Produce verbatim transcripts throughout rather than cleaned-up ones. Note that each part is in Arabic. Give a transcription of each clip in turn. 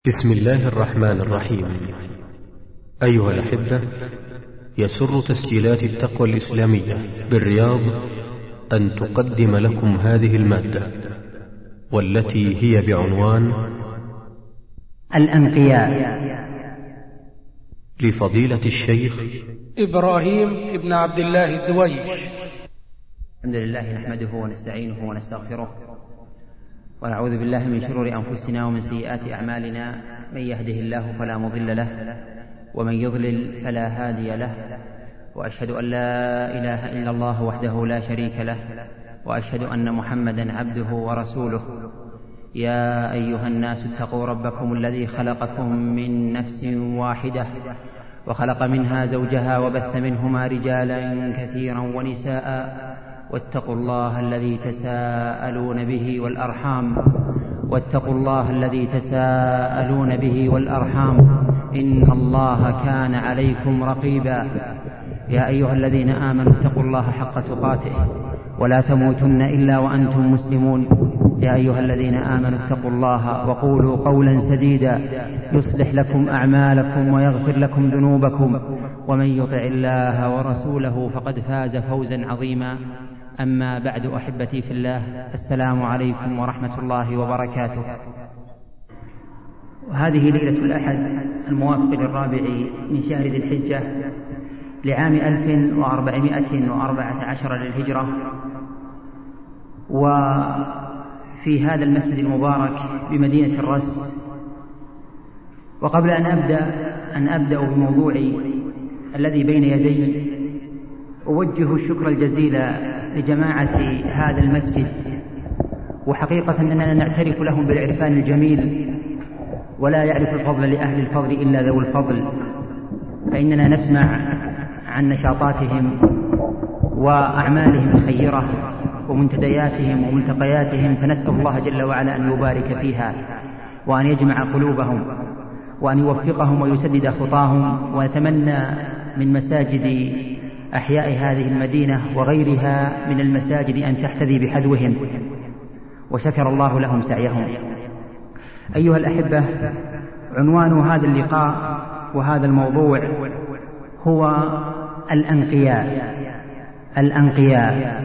بسم الله الرحمن الرحيم. أيها الأحبة، يسر تسجيلات التقوى الإسلامية بالرياض أن تقدم لكم هذه المادة، والتي هي بعنوان الأنقياء، لفضيلة الشيخ إبراهيم ابن عبد الله الدويش. الحمد لله نحمده ونستعينه ونستغفره، ونعوذ بالله من شرور أنفسنا ومن سيئات أعمالنا. من يهده الله فلا مضل له، ومن يضلل فلا هادي له، وأشهد أن لا إله إلا الله وحده لا شريك له، وأشهد أن محمدا عبده ورسوله. يا أيها الناس اتقوا ربكم الذي خلقكم من نفس واحدة، وخلق منها زوجها، وبث منهما رجالا كثيرا ونساء، واتقوا الله الذي تساءلون به والأرحام واتقوا الله الذي تساءلون به والأرحام إن الله كان عليكم رقيبا. يا أيها الذين آمنوا اتقوا الله حق تقاته ولا تموتن إلا وأنتم مسلمون. يا أيها الذين آمنوا اتقوا الله وقولوا قولا سديدا يصلح لكم أعمالكم ويغفر لكم ذنوبكم، ومن يطع الله ورسوله فقد فاز فوزا عظيما. أما بعد، أحبتي في الله، السلام عليكم ورحمة الله وبركاته. وهذه ليلة الأحد الموافق للرابع من شهر ذي الحجة لعام ألف وأربعمائة وأربعة عشر للهجرة، وفي هذا المسجد المبارك بمدينة الرس. وقبل أن أبدأ أن أبدأ بموضوعي الذي بين يدي، أوجه الشكر الجزيل لجماعة هذا المسجد، وحقيقة أننا نعترف لهم بالعرفان الجميل، ولا يعرف الفضل لأهل الفضل إلا ذو الفضل، فإننا نسمع عن نشاطاتهم وأعمالهم الخيرة ومنتدياتهم وملتقياتهم، فنسأل الله جل وعلا أن يبارك فيها، وأن يجمع قلوبهم، وأن يوفقهم ويسدد خطاهم. ونتمنى من مساجد أحياء هذه المدينة وغيرها من المساجد أن تحتذي بحذوهم، وشكر الله لهم سعيهم. أيها الأحبة، عنوان هذا اللقاء وهذا الموضوع هو الأنقياء. الأنقياء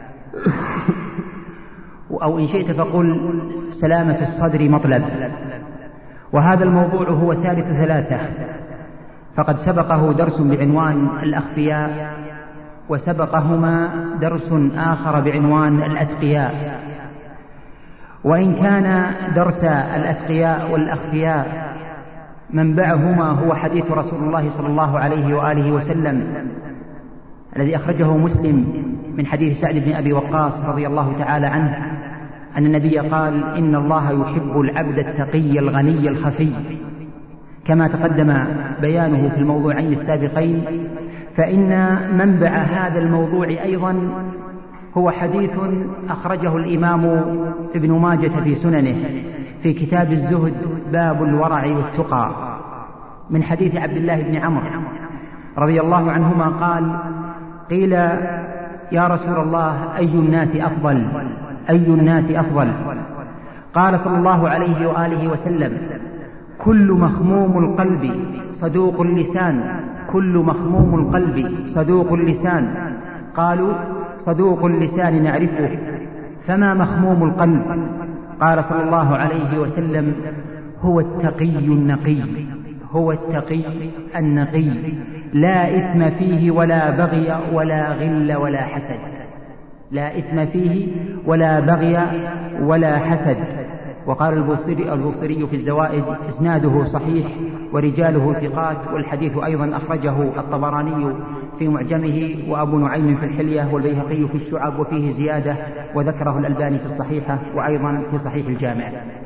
أو إن شئت فقل سلامة الصدر مطلب. وهذا الموضوع هو ثالث ثلاثة، فقد سبقه درس بعنوان الأخفياء، وسبقهما درس آخر بعنوان الأتقياء. وإن كان درس الأتقياء والأخفياء منبعهما هو حديث رسول الله صلى الله عليه وآله وسلم الذي أخرجه مسلم من حديث سعد بن أبي وقاص رضي الله تعالى عنه أن النبي قال: إن الله يحب العبد التقي الغني الخفي، كما تقدم بيانه في الموضوعين السابقين. فإن منبع هذا الموضوع أيضا هو حديث أخرجه الإمام ابن ماجة في سننه في كتاب الزهد باب الورع والتقى، من حديث عبد الله بن عمرو رضي الله عنهما قال: قيل يا رسول الله أي الناس أفضل أي الناس أفضل قال صلى الله عليه وآله وسلم: كل مخموم القلب صدوق اللسان كل مخموم القلب صدوق اللسان قالوا: صدوق اللسان نعرفه، فما مخموم القلب؟ قال صلى الله عليه وسلم: هو التقي النقي هو التقي النقي لا إثم فيه ولا بغي ولا غل ولا حسد لا إثم فيه ولا بغي ولا حسد. وقال البوصيري, البوصيري في الزوائد: إسناده صحيح ورجاله ثقات. والحديث أيضا أخرجه الطبراني في معجمه، وأبو نعيم في الحلية، والبيهقي في الشعب، وفيه زيادة، وذكره الألباني في الصحيحة، وأيضا في صحيح الجامع.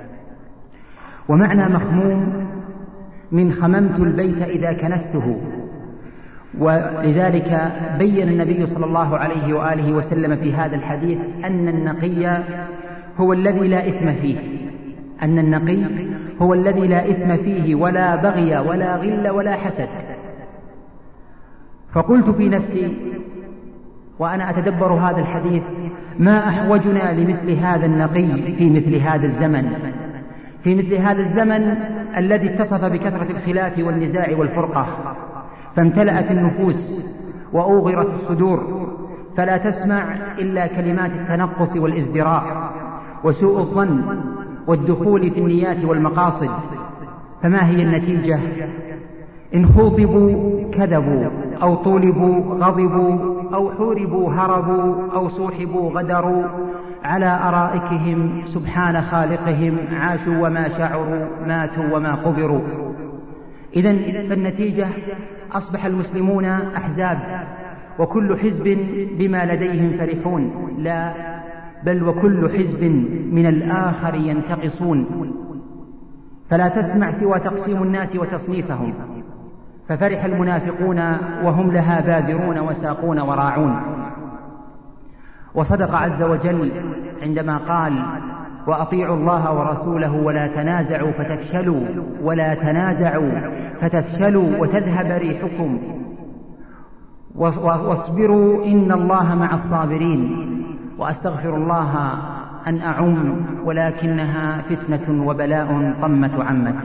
ومعنى مخموم من خممت البيت إذا كنسته، ولذلك بين النبي صلى الله عليه وآله وسلم في هذا الحديث أن النقي هو الذي لا إثم فيه أن النقي هو الذي لا إثم فيه ولا بغي ولا غل ولا حسد. فقلت في نفسي وأنا أتدبر هذا الحديث: ما أحوجنا لمثل هذا النقي في مثل هذا الزمن في مثل هذا الزمن الذي اتصف بكثرة الخلاف والنزاع والفرقة، فامتلأت النفوس وأوغرت الصدور، فلا تسمع إلا كلمات التنقص والازدراء وسوء الظن والدخول في النيات والمقاصد. فما هي النتيجة؟ إن خوطبوا كذبوا، أو طولبوا غضبوا، أو حوربوا هربوا، أو صوحبوا غدروا، على أرائكهم سبحان خالقهم عاشوا وما شعروا، ماتوا وما قبروا. إذن فالنتيجة أصبح المسلمون أحزاب، وكل حزب بما لديهم فرحون، لا بل وكل حزب من الآخر ينتقصون، فلا تسمع سوى تقسيم الناس وتصنيفهم. ففرح المنافقون وهم لها بادرون وساقون وراعون. وصدق عز وجل عندما قال: وأطيعوا الله ورسوله ولا تنازعوا فتفشلوا ولا تنازعوا فتفشلوا وتذهب ريحكم واصبروا إن الله مع الصابرين. وأستغفر الله أن أعم، ولكنها فتنة وبلاء طمت عمت.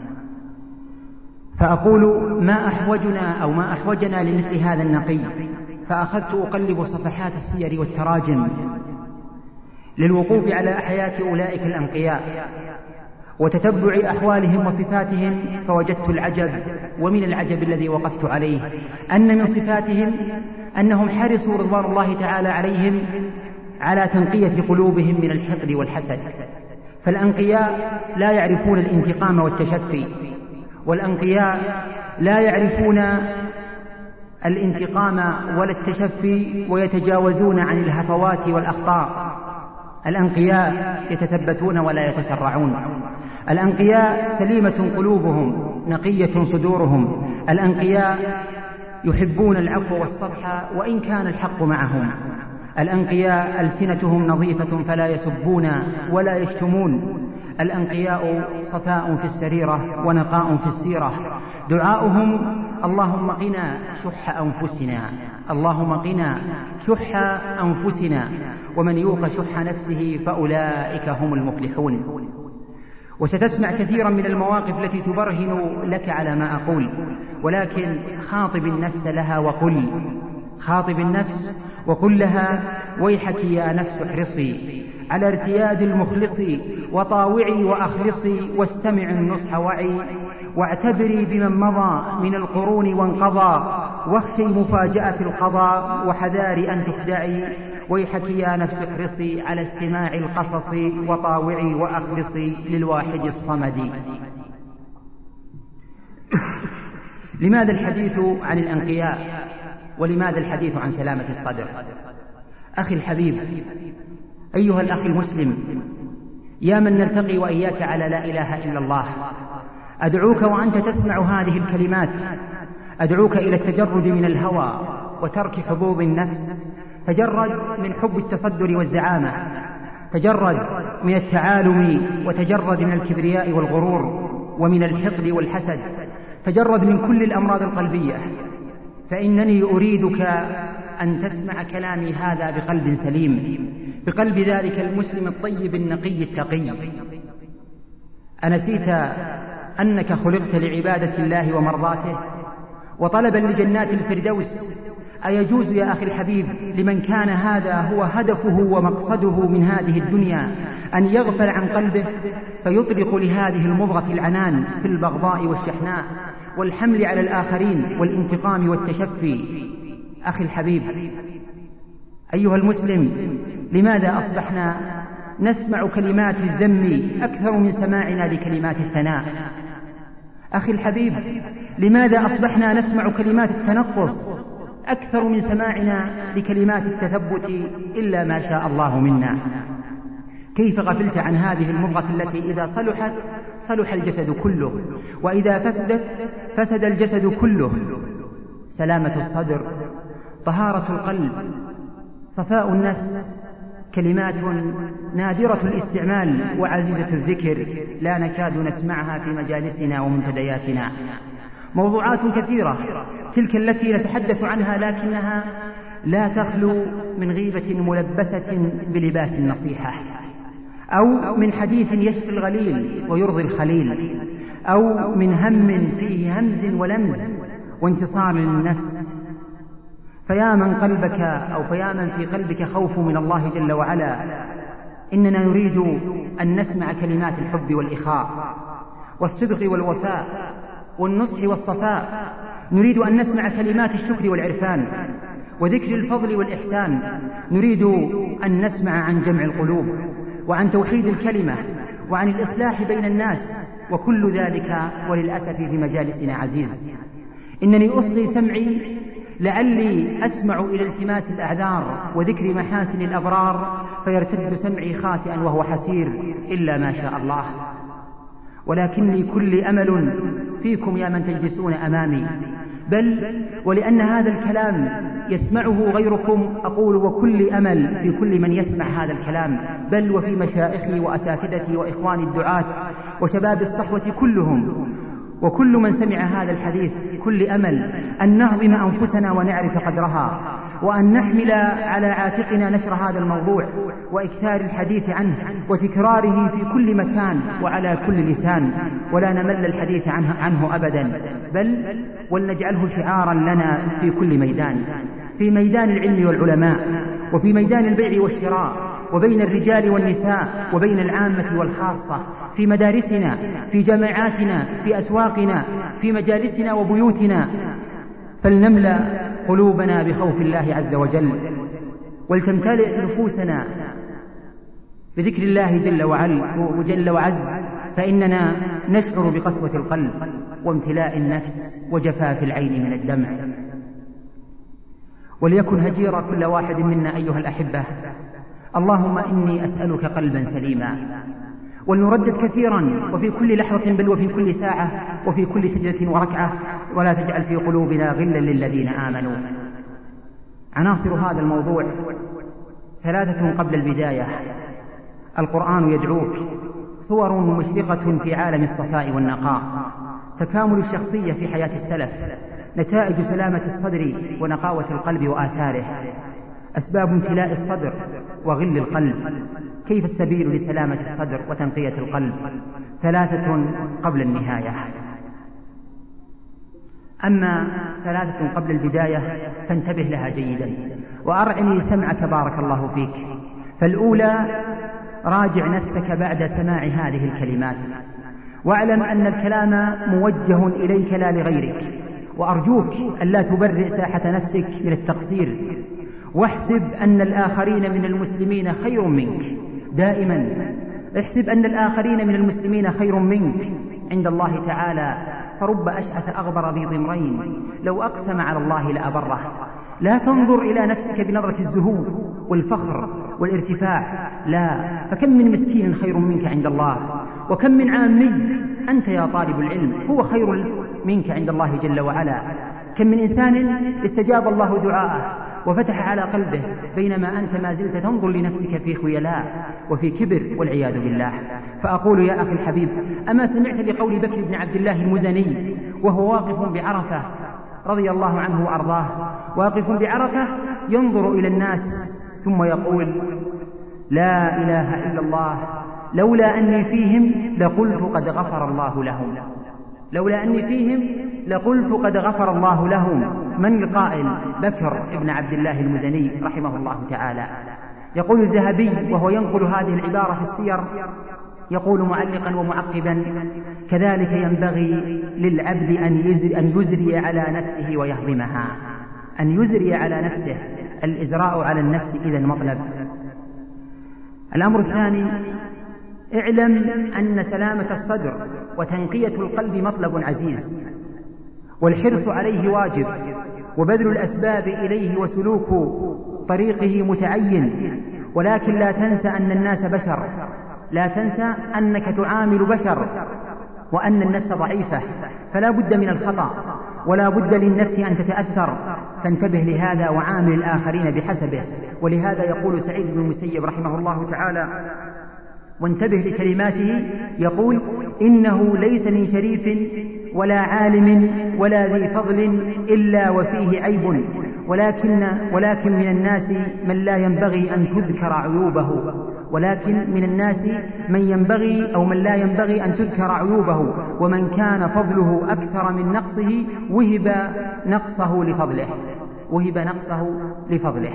فأقول: ما أحوجنا أو ما أحوجنا لمثل هذا النقي؟ فأخذت أقلب صفحات السير والتراجم للوقوف على حياة أولئك الأنقياء وتتبع أحوالهم وصفاتهم، فوجدت العجب، ومن العجب الذي وقفت عليه أن من صفاتهم أنهم حرصوا رضوان الله تعالى عليهم على تنقية قلوبهم من الحقد والحسد. فالأنقياء لا يعرفون الانتقام والتشفي، والأنقياء لا يعرفون الانتقام ولا التشفي ويتجاوزون عن الهفوات والأخطاء. الأنقياء يتثبتون ولا يتسرعون. الأنقياء سليمة قلوبهم، نقية صدورهم. الأنقياء يحبون العفو والصفح وإن كان الحق معهم. الأنقياء ألسنتهم نظيفة فلا يسبون ولا يشتمون. الأنقياء صفاء في السريرة ونقاء في السيرة. دعاؤهم: اللهم قنا شح أنفسنا، اللهم قنا شح أنفسنا، ومن يوق شح نفسه فأولئك هم المفلحون. وستسمع كثيرا من المواقف التي تبرهن لك على ما أقول، ولكن خاطب النفس لها وقل، خاطب النفس وقل لها: ويحك يا نفس احرصي على ارتياد المخلص، وطاوعي وأخلصي، واستمع النصح وعي، واعتبري بمن مضى من القرون وانقضى، واخشي مفاجأة القضاء، وحذاري أن تخدعي. ويحك يا نفس احرصي على استماع القصص، وطاوعي وأخلصي للواحد الصمد. لماذا الحديث عن الأنقياء؟ ولماذا الحديث عن سلامة الصدر؟ أخي الحبيب، أيها الأخ المسلم، يا من نلتقي وإياك على لا إله إلا الله، أدعوك وأنت تسمع هذه الكلمات، أدعوك إلى التجرد من الهوى وترك حظوظ النفس. تجرد من حب التصدر والزعامة، تجرد من التعالم، وتجرد من الكبرياء والغرور، ومن الحقد والحسد، تجرد من كل الأمراض القلبية. فإنني أريدك أن تسمع كلامي هذا بقلب سليم، بقلب ذلك المسلم الطيب النقي التقي. أنسيت أنك خلقت لعبادة الله ومرضاته وطلبا لجنات الفردوس؟ أيجوز يا أخي الحبيب لمن كان هذا هو هدفه ومقصده من هذه الدنيا أن يغفل عن قلبه فيطلق لهذه المضغة العنان في البغضاء والشحناء والحمل على الآخرين والانتقام والتشفي؟ أخي الحبيب، أيها المسلم، لماذا أصبحنا نسمع كلمات الذم أكثر من سماعنا لكلمات الثناء؟ أخي الحبيب، لماذا أصبحنا نسمع كلمات التنقص أكثر من سماعنا لكلمات التثبت إلا ما شاء الله منا؟ كيف غفلت عن هذه المضغة التي إذا صلحت صلح الجسد كله، وإذا فسدت فسد الجسد كله؟ سلامة الصدر، طهارة القلب، صفاء النفس، كلمات نادرة الاستعمال وعزيزة الذكر لا نكاد نسمعها في مجالسنا ومنتدياتنا. موضوعات كثيرة تلك التي نتحدث عنها، لكنها لا تخلو من غيبة ملبسة بلباس النصيحة، أو من حديث يشفي الغليل ويرضي الخليل، أو من هم فيه همز ولمز وانتصار للنفس. فيا من قلبك أو فيا من في قلبك خوف من الله جل وعلا، إننا نريد أن نسمع كلمات الحب والإخاء والصدق والوفاء والنصح والصفاء، نريد أن نسمع كلمات الشكر والعرفان وذكر الفضل والإحسان، نريد أن نسمع عن جمع القلوب وعن توحيد الكلمة وعن الإصلاح بين الناس، وكل ذلك وللأسف في مجالسنا عزيز. إنني أصغي سمعي لعلي أسمع إلى التماس الأعذار وذكر محاسن الأبرار فيرتد سمعي خاسئا وهو حسير إلا ما شاء الله. ولكني كل أمل فيكم يا من تجلسون أمامي، بل ولأن هذا الكلام يسمعه غيركم أقول وكل أمل في كل من يسمع هذا الكلام، بل وفي مشائخي وأساتذتي وإخواني الدعاة وشباب الصحوة كلهم وكل من سمع هذا الحديث، كل أمل أن نهضم أنفسنا ونعرف قدرها، وأن نحمل على عاتقنا نشر هذا الموضوع وإكثار الحديث عنه وتكراره في كل مكان وعلى كل لسان، ولا نمل الحديث عنه, عنه أبدا، بل ولنجعله شعارا لنا في كل ميدان، في ميدان العلم والعلماء، وفي ميدان البيع والشراء، وبين الرجال والنساء، وبين العامة والخاصة، في مدارسنا، في جامعاتنا، في أسواقنا، في مجالسنا وبيوتنا. فلنملأ قلوبنا بخوف الله عز وجل، ولتمتلئ نفوسنا بذكر الله جل وعلا وجل وعز، فإننا نشعر بقسوة القلب وامتلاء النفس وجفاف العين من الدمع. وليكن هجير كل واحد منا أيها الأحبة اللهم إني أسألك قلبا سليما. ولنردد كثيرا وفي كل لحظة بل وفي كل ساعة وفي كل سجدة وركعة ولا تجعل في قلوبنا غلا للذين آمنوا. عناصر هذا الموضوع ثلاثة قبل البداية: القرآن يدعوك، صور مشرقة في عالم الصفاء والنقاء، تكامل الشخصية في حياة السلف، نتائج سلامة الصدر ونقاوة القلب وآثاره، أسباب امتلاء الصدر وغل القلب، كيف السبيل لسلامة الصدر وتنقية القلب. ثلاثة قبل النهاية. أما ثلاثة قبل البداية فانتبه لها جيدا وأرعني سمعك بارك الله فيك. فالأولى: راجع نفسك بعد سماع هذه الكلمات، واعلم أن الكلام موجه إليك لا لغيرك، وأرجوك ألا تبرئ ساحة نفسك من التقصير، واحسب أن الآخرين من المسلمين خير منك. دائما احسب أن الآخرين من المسلمين خير منك عند الله تعالى، فرب أشعث أغبر ذي ضمرين لو أقسم على الله لأبره. لا تنظر إلى نفسك بنظرة الزهور والفخر والارتفاع، لا، فكم من مسكين خير منك عند الله، وكم من عامي أنت يا طالب العلم هو خير منك عند الله جل وعلا. كم من إنسان استجاب الله دعاءه وفتح على قلبه، بينما أنت ما زلت تنظر لنفسك في خيلاء وفي كبر والعياذ بالله. فأقول يا أخي الحبيب: أما سمعت بقول بكر بن عبد الله المزني وهو واقف بعرفة رضي الله عنه وأرضاه، واقف بعرفة ينظر إلى الناس ثم يقول: لا إله إلا الله، لولا أني فيهم لقلت قد غفر الله لهم، لولا أني فيهم لقلت قد غفر الله لهم. من القائل؟ بكر بن عبد الله المزني رحمه الله تعالى. يقول الذهبي وهو ينقل هذه العبارة في السير، يقول معلقا ومعقبا: كذلك ينبغي للعبد أن يزري على نفسه ويهضمها، أن يزري على نفسه، الإزراء على النفس إذن مطلب. الأمر الثاني: اعلم أن سلامة الصدر وتنقية القلب مطلب عزيز، والحرص عليه واجب، وبذل الأسباب إليه وسلوك طريقه متعين، ولكن لا تنسى أن الناس بشر، لا تنسى أنك تعامل بشر، وأن النفس ضعيفة، فلا بد من الخطأ ولا بد للنفس أن تتأثر، فانتبه لهذا وعامل الآخرين بحسبه. ولهذا يقول سعيد بن المسيب رحمه الله تعالى، وانتبه لكلماته، يقول: إنه ليس من شريف ولا عالم ولا ذي فضل إلا وفيه عيب، ولكن, ولكن من الناس من لا ينبغي أن تذكر عيوبه ولكن من الناس من ينبغي أو من لا ينبغي أن تذكر عيوبه، ومن كان فضله أكثر من نقصه وهب نقصه لفضله وهب نقصه لفضله.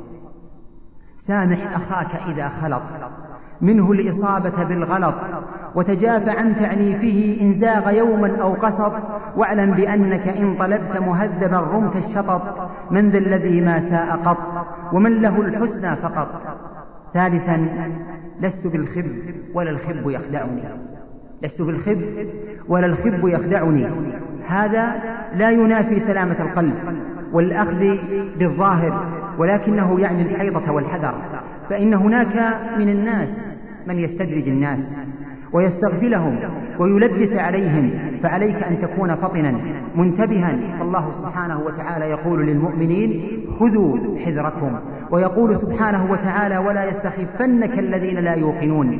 سامح أخاك إذا خلط منه الإصابة بالغلط، وتجافى عن تعنيفه إن زاغ يوما أو قسط، واعلم بأنك إن طلبت مهذبا رمت الشطط، من ذا الذي ما ساء قط ومن له الحسنى فقط. ثالثا لست بالخب ولا الخب يخدعني لست بالخب ولا الخب يخدعني هذا لا ينافي سلامة القلب والأخذ بالظاهر، ولكنه يعني الحيطة والحذر، فإن هناك من الناس من يستدرج الناس ويستغفلهم ويلبس عليهم، فعليك أن تكون فطنا منتبها. فالله سبحانه وتعالى يقول للمؤمنين خذوا حذركم، ويقول سبحانه وتعالى ولا يستخفنك الذين لا يوقنون.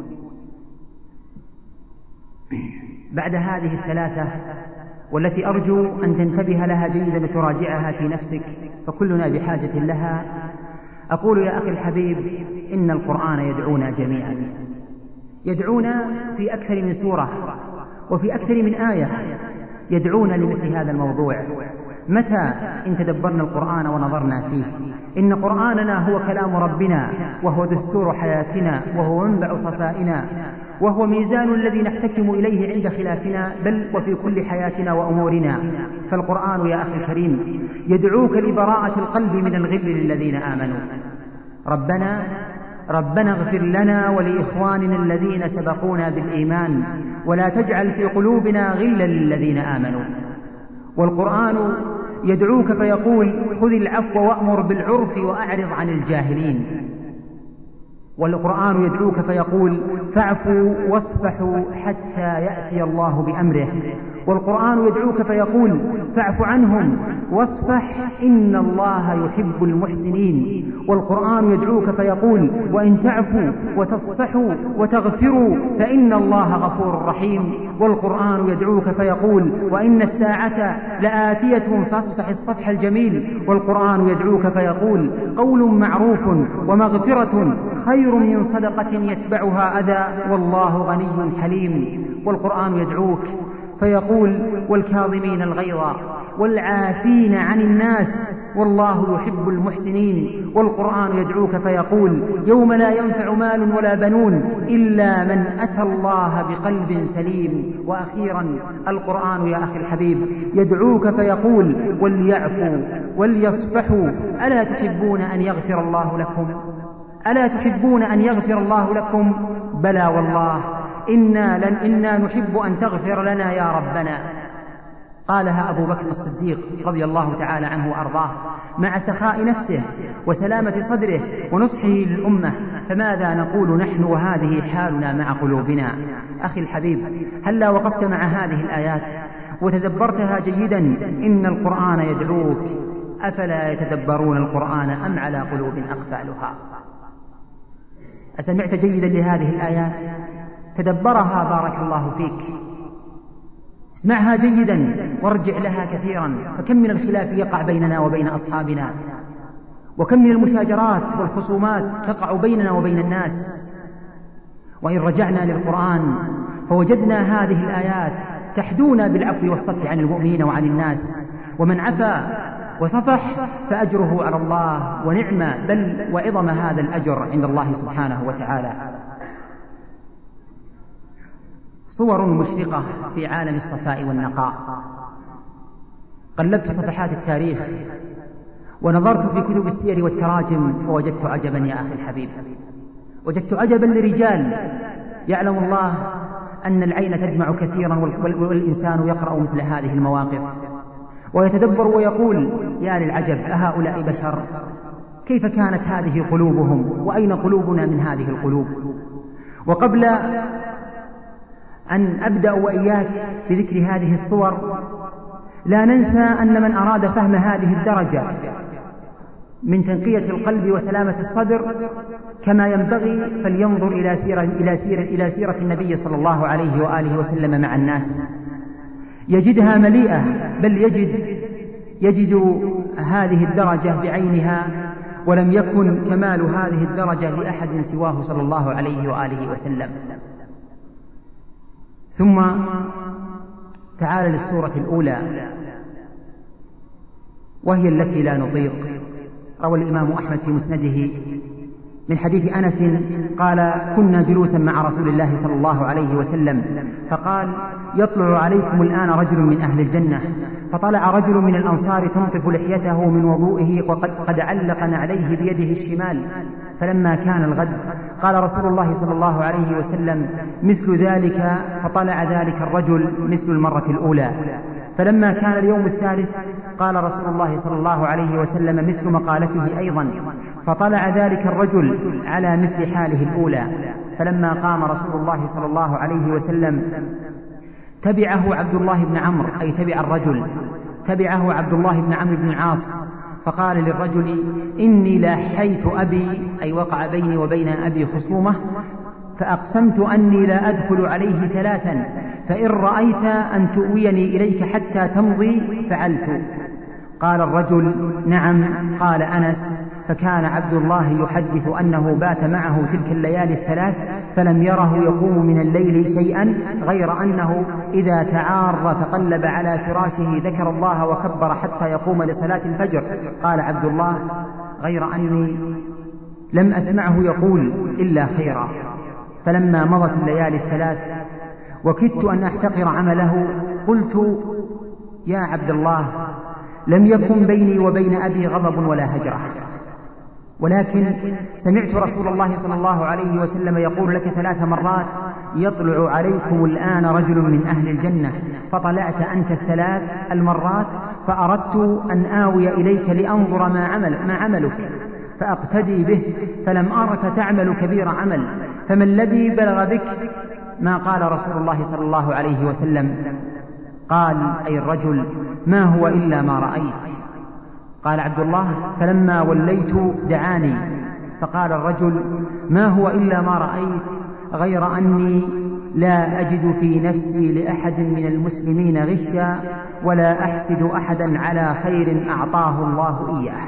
بعد هذه الثلاثة والتي أرجو أن تنتبه لها جيدا وتراجعها في نفسك فكلنا بحاجة لها، أقول يا أخي الحبيب إن القرآن يدعونا جميعا، يدعونا في أكثر من سورة وفي أكثر من آية، يدعونا لمثل هذا الموضوع. متى إن تدبرنا القرآن ونظرنا فيه؟ إن قرآننا هو كلام ربنا، وهو دستور حياتنا، وهو منبع صفائنا، وهو ميزان الذي نحتكم إليه عند خلافنا، بل وفي كل حياتنا وأمورنا. فالقرآن يا أخي الكريم يدعوك لبراءة القلب من الغل للذين آمنوا. ربنا ربنا اغفر لنا ولإخواننا الذين سبقونا بالإيمان ولا تجعل في قلوبنا غلا للذين آمنوا. والقرآن يدعوك فيقول خذ العفو وأمر بالعرف وأعرض عن الجاهلين. والقرآن يدعوك فيقول فاعفوا واصفحوا حتى يأتي الله بأمره. والقرآن يدعوك فيقول فاعف عنهم واصفح إن الله يحب المحسنين. والقرآن يدعوك فيقول وإن تعفوا وتصفحوا وتغفروا فإن الله غفور رحيم. والقرآن يدعوك فيقول وإن الساعة لآتية فاصفح الصفح الجميل. والقرآن يدعوك فيقول قول معروف ومغفرة خير من صدقة يتبعها أذى والله غني حليم. والقرآن يدعوك فيقول والكاظمين الغيظ والعافين عن الناس والله يحب المحسنين. والقرآن يدعوك فيقول يوم لا ينفع مال ولا بنون إلا من أتى الله بقلب سليم. وأخيرا القرآن يا أخي الحبيب يدعوك فيقول وليعفوا وليصفحوا ألا تحبون أن يغفر الله لكم ألا تحبون أن يغفر الله لكم بلى والله إنا, لن إنا نحب أن تغفر لنا يا ربنا. قالها أبو بكر الصديق رضي الله تعالى عنه وأرضاه مع سخاء نفسه وسلامة صدره ونصحه للأمة. فماذا نقول نحن وهذه حالنا مع قلوبنا؟ أخي الحبيب هلا وقفت مع هذه الآيات وتدبرتها جيدا إن القرآن يدعوك أفلا يتدبرون القرآن أم على قلوب أقفالها؟ أسمعت جيدا لهذه الآيات؟ تدبرها بارك الله فيك، اسمعها جيدا وارجع لها كثيرا. فكم من الخلاف يقع بيننا وبين أصحابنا، وكم من المشاجرات والخصومات تقع بيننا وبين الناس. وإن رجعنا للقرآن فوجدنا هذه الآيات تحدونا بالعفو والصفح عن المؤمنين وعن الناس. ومن عفا وصفح فأجره على الله ونعم بل وعظم هذا الأجر عند الله سبحانه وتعالى. صور مشرقة في عالم الصفاء والنقاء. قلبت صفحات التاريخ ونظرت في كتب السير والتراجم فوجدت عجبا يا أخي الحبيب، وجدت عجبا لرجال يعلم الله أن العين تدمع كثيرا والإنسان يقرأ مثل هذه المواقف ويتدبر ويقول يا للعجب أهؤلاء بشر؟ كيف كانت هذه قلوبهم وأين قلوبنا من هذه القلوب؟ وقبل أن أبدأ وإياك بذكر هذه الصور لا ننسى أن من أراد فهم هذه الدرجة من تنقية القلب وسلامة الصدر كما ينبغي فلينظر إلى سيرة, إلى سيرة, إلى سيرة النبي صلى الله عليه وآله وسلم مع الناس، يجدها مليئة بل يجد, يجد هذه الدرجة بعينها ولم يكن كمال هذه الدرجة لأحد سواه صلى الله عليه وآله وسلم. ثم تعال للسورة الأولى وهي التي لا نطيق. روى الإمام أحمد في مسنده من حديث أنس قال: كنا جلوسا مع رسول الله صلى الله عليه وسلم فقال: يطلع عليكم الآن رجل من أهل الجنة. فطلع رجل من الأنصار تنطف لحيته من وضوئه وقد قد علق عليه بيده الشمال. فلما كان الغد قال رسول الله صلى الله عليه وسلم: مثل ذلك. فطلع ذلك الرجل مثل المرة الأولى. فلما كان اليوم الثالث قال رسول الله صلى الله عليه وسلم مثل مقالته أيضا. فطلع ذلك الرجل على مثل حاله الأولى. فلما قام رسول الله صلى الله عليه وسلم تبعه عبد الله بن عمرو، أي تبع الرجل، تبعه عبد الله بن عمرو بن العاص، فقال للرجل: إني لاحيت أبي، أي وقع بيني وبين أبي خصومة، فأقسمت أني لا أدخل عليه ثلاثا، فإن رأيت أن تؤويني إليك حتى تمضي فعلت. قال الرجل: نعم. قال أنس: فكان عبد الله يحدث أنه بات معه تلك الليالي الثلاث فلم يره يقوم من الليل شيئا غير أنه إذا تعار تقلب على فراشه ذكر الله وكبر حتى يقوم لصلاة الفجر. قال عبد الله: غير أني لم أسمعه يقول إلا خيرا. فلما مضت الليالي الثلاث وكدت أن أحتقر عمله قلت: يا عبد الله، لم يكن بيني وبين أبي غضب ولا هجرة، ولكن سمعت رسول الله صلى الله عليه وسلم يقول لك ثلاث مرات: يطلع عليكم الآن رجل من أهل الجنة. فطلعت أنت الثلاث المرات فأردت أن آوي إليك لأنظر ما, عمل ما عملك فأقتدي به، فلم أرك تعمل كبير عمل، فما الذي بلغ بك ما قال رسول الله صلى الله عليه وسلم؟ قال: أي الرجل: ما هو إلا ما رأيت. قال عبد الله: فلما وليت دعاني. فقال الرجل: ما هو إلا ما رأيت غير أني لا أجد في نفسي لأحد من المسلمين غشا ولا أحسد أحدا على خير أعطاه الله إياه.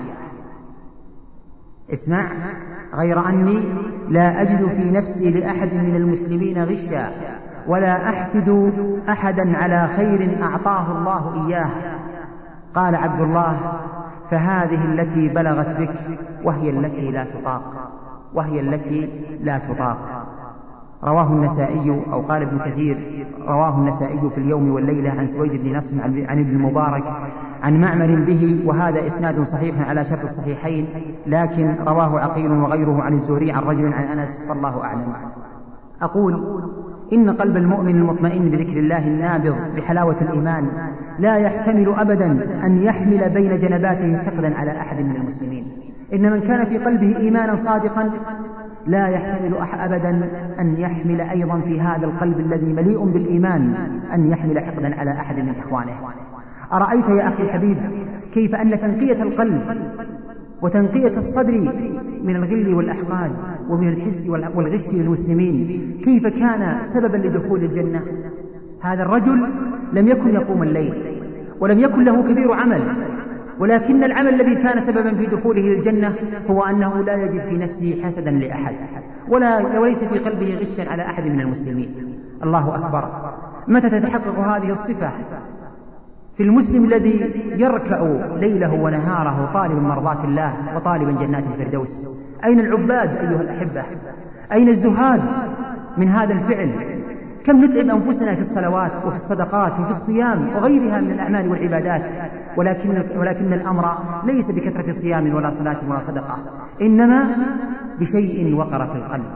اسمع: غير أني لا أجد في نفسي لأحد من المسلمين غشا ولا أحسد أحدا على خير أعطاه الله إياه. قال عبد الله: فهذه التي بلغت بك وهي التي لا تطاق، وهي التي لا تطاق. رواه النسائي، أو قال ابن كثير: رواه النسائي في اليوم والليلة عن سويد بن نصر عن ابن المبارك عن معمر به، وهذا إسناد صحيح على شرط الصحيحين، لكن رواه عقيل وغيره عن الزهري عن رجل عن أنس، فالله أعلم. أقول: إن قلب المؤمن المطمئن بذكر الله النابض بحلاوة الإيمان لا يحتمل أبدا أن يحمل بين جنباته حقدا على أحد من المسلمين. إن من كان في قلبه إيمانا صادقا لا يحتمل أبدا أن يحمل أيضا في هذا القلب الذي مليء بالإيمان أن يحمل حقدا على أحد من إخوانه. أرأيت يا أخي الحبيب كيف أن تنقية القلب وتنقية الصدر من الغل والأحقاد ومن الحسد والغش للمسلمين كيف كان سببا لدخول الجنة؟ هذا الرجل لم يكن يقوم الليل ولم يكن له كبير عمل، ولكن العمل الذي كان سببا في دخوله للجنة هو أنه لا يجد في نفسه حسدا لأحد ولا وليس في قلبه غشا على أحد من المسلمين. الله أكبر! متى تتحقق هذه الصفة في المسلم الذي يركع ليله ونهاره طالبا مرضات الله وطالبا جنات الفردوس؟ أين العباد أيها الأحبة؟ أين الزهاد من هذا الفعل؟ كم نتعب أنفسنا في الصلوات وفي الصدقات وفي الصيام وغيرها من الأعمال والعبادات، ولكن, ولكن الأمر ليس بكثرة صيام ولا صلاة ولا صدقة، إنما بشيء وقر في القلب،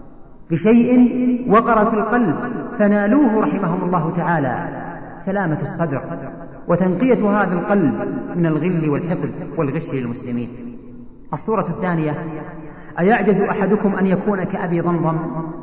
بشيء وقر في القلب فنالوه رحمهم الله تعالى سلامة الصدر وتنقية هذا القلب من الغل والحقد والغش للمسلمين. الصورة الثانية: أيعجز أحدكم أن يكون كأبي ضمضم؟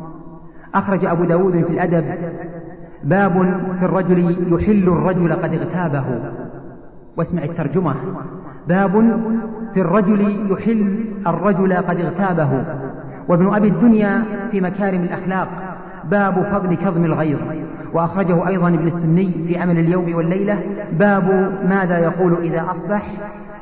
أخرج أبو داود في الأدب باب في الرجل يحل الرجل قد اغتابه. واسمع الترجمة: باب في الرجل يحل الرجل قد اغتابه. وابن أبي الدنيا في مكارم الأخلاق باب فضل كظم الغيظ. وأخرجه أيضا ابن السني في عمل اليوم والليلة باب ماذا يقول إذا أصبح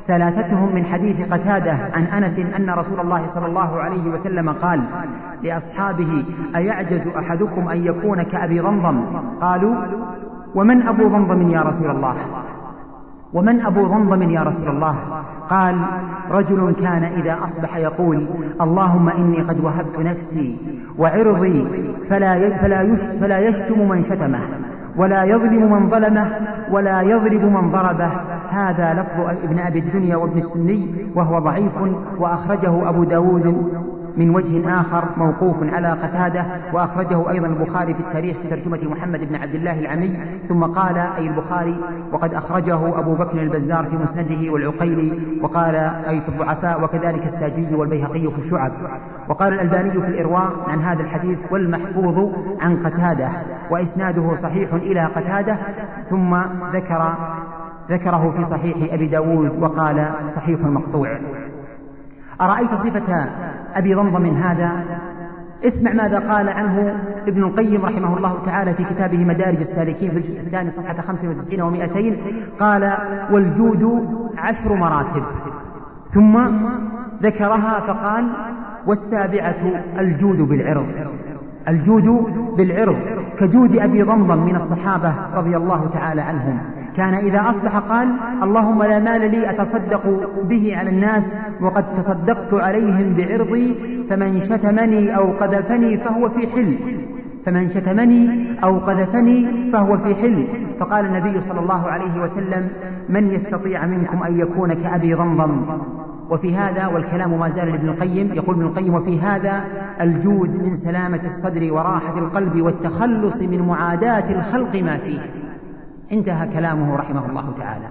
ثلاثتهم من حديث قتادة عن أنس أن رسول الله صلى الله عليه وسلم قال لأصحابه: أيعجز أحدكم أن يكون كأبي ضمضم؟ قالوا: ومن أبو ضمضم يا رسول الله؟ ومن أبو ضمضم يا رسول الله؟ قال: رجل كان إذا أصبح يقول: اللهم إني قد وهبت نفسي وعرضي فلا فلا فلا يشتم من شتمه ولا يظلم من ظلمه ولا يضرب من ضربه. هذا لفظ ابن أبي الدنيا وابن السني وهو ضعيف، وأخرجه أبو داود من وجه آخر موقوف على قتادة، وأخرجه أيضا البخاري في التاريخ في ترجمة محمد بن عبد الله العمي. ثم قال أي البخاري: وقد أخرجه أبو بكر البزار في مسنده والعقيلي، وقال أي في الضعفاء، وكذلك الساجي والبيهقي في الشعب. وقال الألباني في الإرواء عن هذا الحديث: والمحفوظ عن قتادة، وإسناده صحيح إلى قتادة. ثم ذكر ذكره في صحيح أبي داود وقال: صحيح مقطوع. أرأيت صفة أبي ضمضم هذا؟ اسمع ماذا قال عنه ابن القيم رحمه الله تعالى في كتابه مدارج السالكين في الجزء الثاني صفحة خمسة وتسعين ومائتين. قال: والجود عشر مراتب، ثم ذكرها فقال: والسابعة الجود بالعرض. الجود بالعرض كجود أبي ضمضم من الصحابة رضي الله تعالى عنهم، كان إذا أصبح قال: اللهم لا مال لي أتصدق به على الناس وقد تصدقت عليهم بعرضي، فمن شتمني أو قذفني فهو في حل فمن شتمني أو قذفني فهو في حل. فقال النبي صلى الله عليه وسلم: من يستطيع منكم أن يكون كأبي ضمضم؟ وفي هذا، والكلام ما زال لابن القيم، يقول ابن القيم: وفي هذا الجود من سلامة الصدر وراحة القلب والتخلص من معاداة الخلق ما فيه. انتهى كلامه رحمه الله تعالى.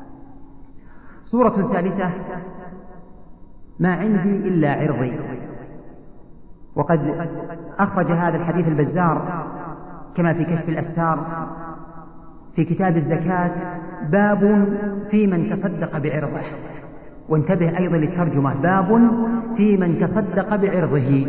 صورة ثالثة: ما عندي إلا عرضي. وقد أخرج هذا الحديث البزار كما في كشف الأستار في كتاب الزكاة باب في من تصدق بعرضه. وانتبه أيضا للترجمة: باب في من تصدق بعرضه.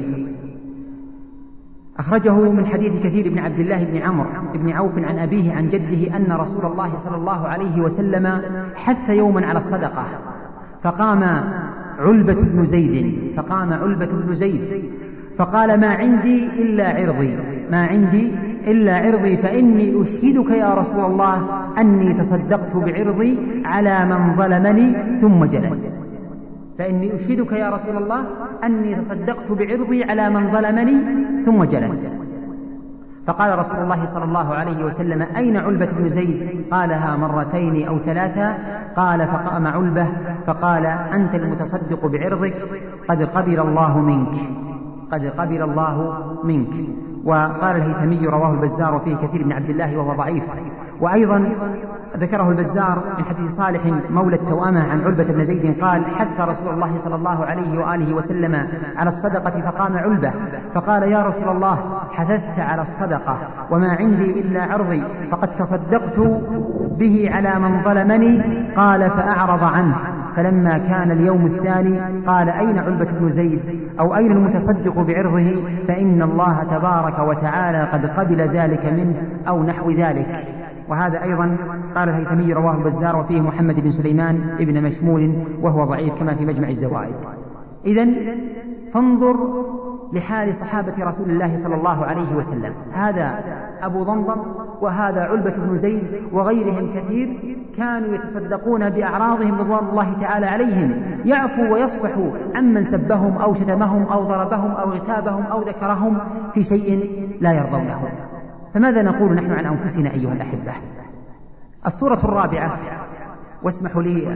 أخرجه من حديث كثير بن عبد الله بن عمرو بن عوف عن أبيه عن جده أن رسول الله صلى الله عليه وسلم حث يوما على الصدقة، فقام علبة بن زيد فقام علبة بن زيد فقال: ما عندي إلا عرضي ما عندي إلا عرضي فإني أشهدك يا رسول الله أني تصدقت بعرضي على من ظلمني. ثم جلس. فإني أشهدك يا رسول الله أني تصدقت بعرضي على من ظلمني. ثم جلس. فقال رسول الله صلى الله عليه وسلم: أين علبة بن زيد؟ قالها مرتين أو ثلاثة. قال: فقام علبة فقال: أنت المتصدق بعرضك، قد قبل الله منك قد قبل الله منك. وقال الهيثمي: رواه البزار فيه كثير بن عبد الله وهو ضعيف. وأيضا ذكره البزار من حديث صالح مولى التوأمة عن علبة بن زيد قال: حث رسول الله صلى الله عليه وآله وسلم على الصدقة، فقام علبة فقال: يا رسول الله، حثثت على الصدقة وما عندي إلا عرضي، فقد تصدقت به على من ظلمني. قال: فأعرض عنه. فلما كان اليوم الثاني قال: أين علبة بن زيد؟ أو أين المتصدق بعرضه؟ فإن الله تبارك وتعالى قد قبل ذلك منه، أو نحو ذلك. وهذا أيضا قال الهيثمي رواه البزار وفيه محمد بن سليمان ابن مشمول وهو ضعيف كما في مجمع الزوائد. إذن فانظر لحال صحابة رسول الله صلى الله عليه وسلم، هذا أبو ضمضم وهذا علبة بن زيد وغيرهم كثير كانوا يتصدقون بأعراضهم رضوان الله تعالى عليهم، يعفو ويصفحوا عمن سبهم أو شتمهم أو ضربهم أو اغتابهم أو ذكرهم في شيء لا يرضونه. فماذا نقول نحن عن أنفسنا أيها الأحبة؟ الصورة الرابعة، واسمحوا لي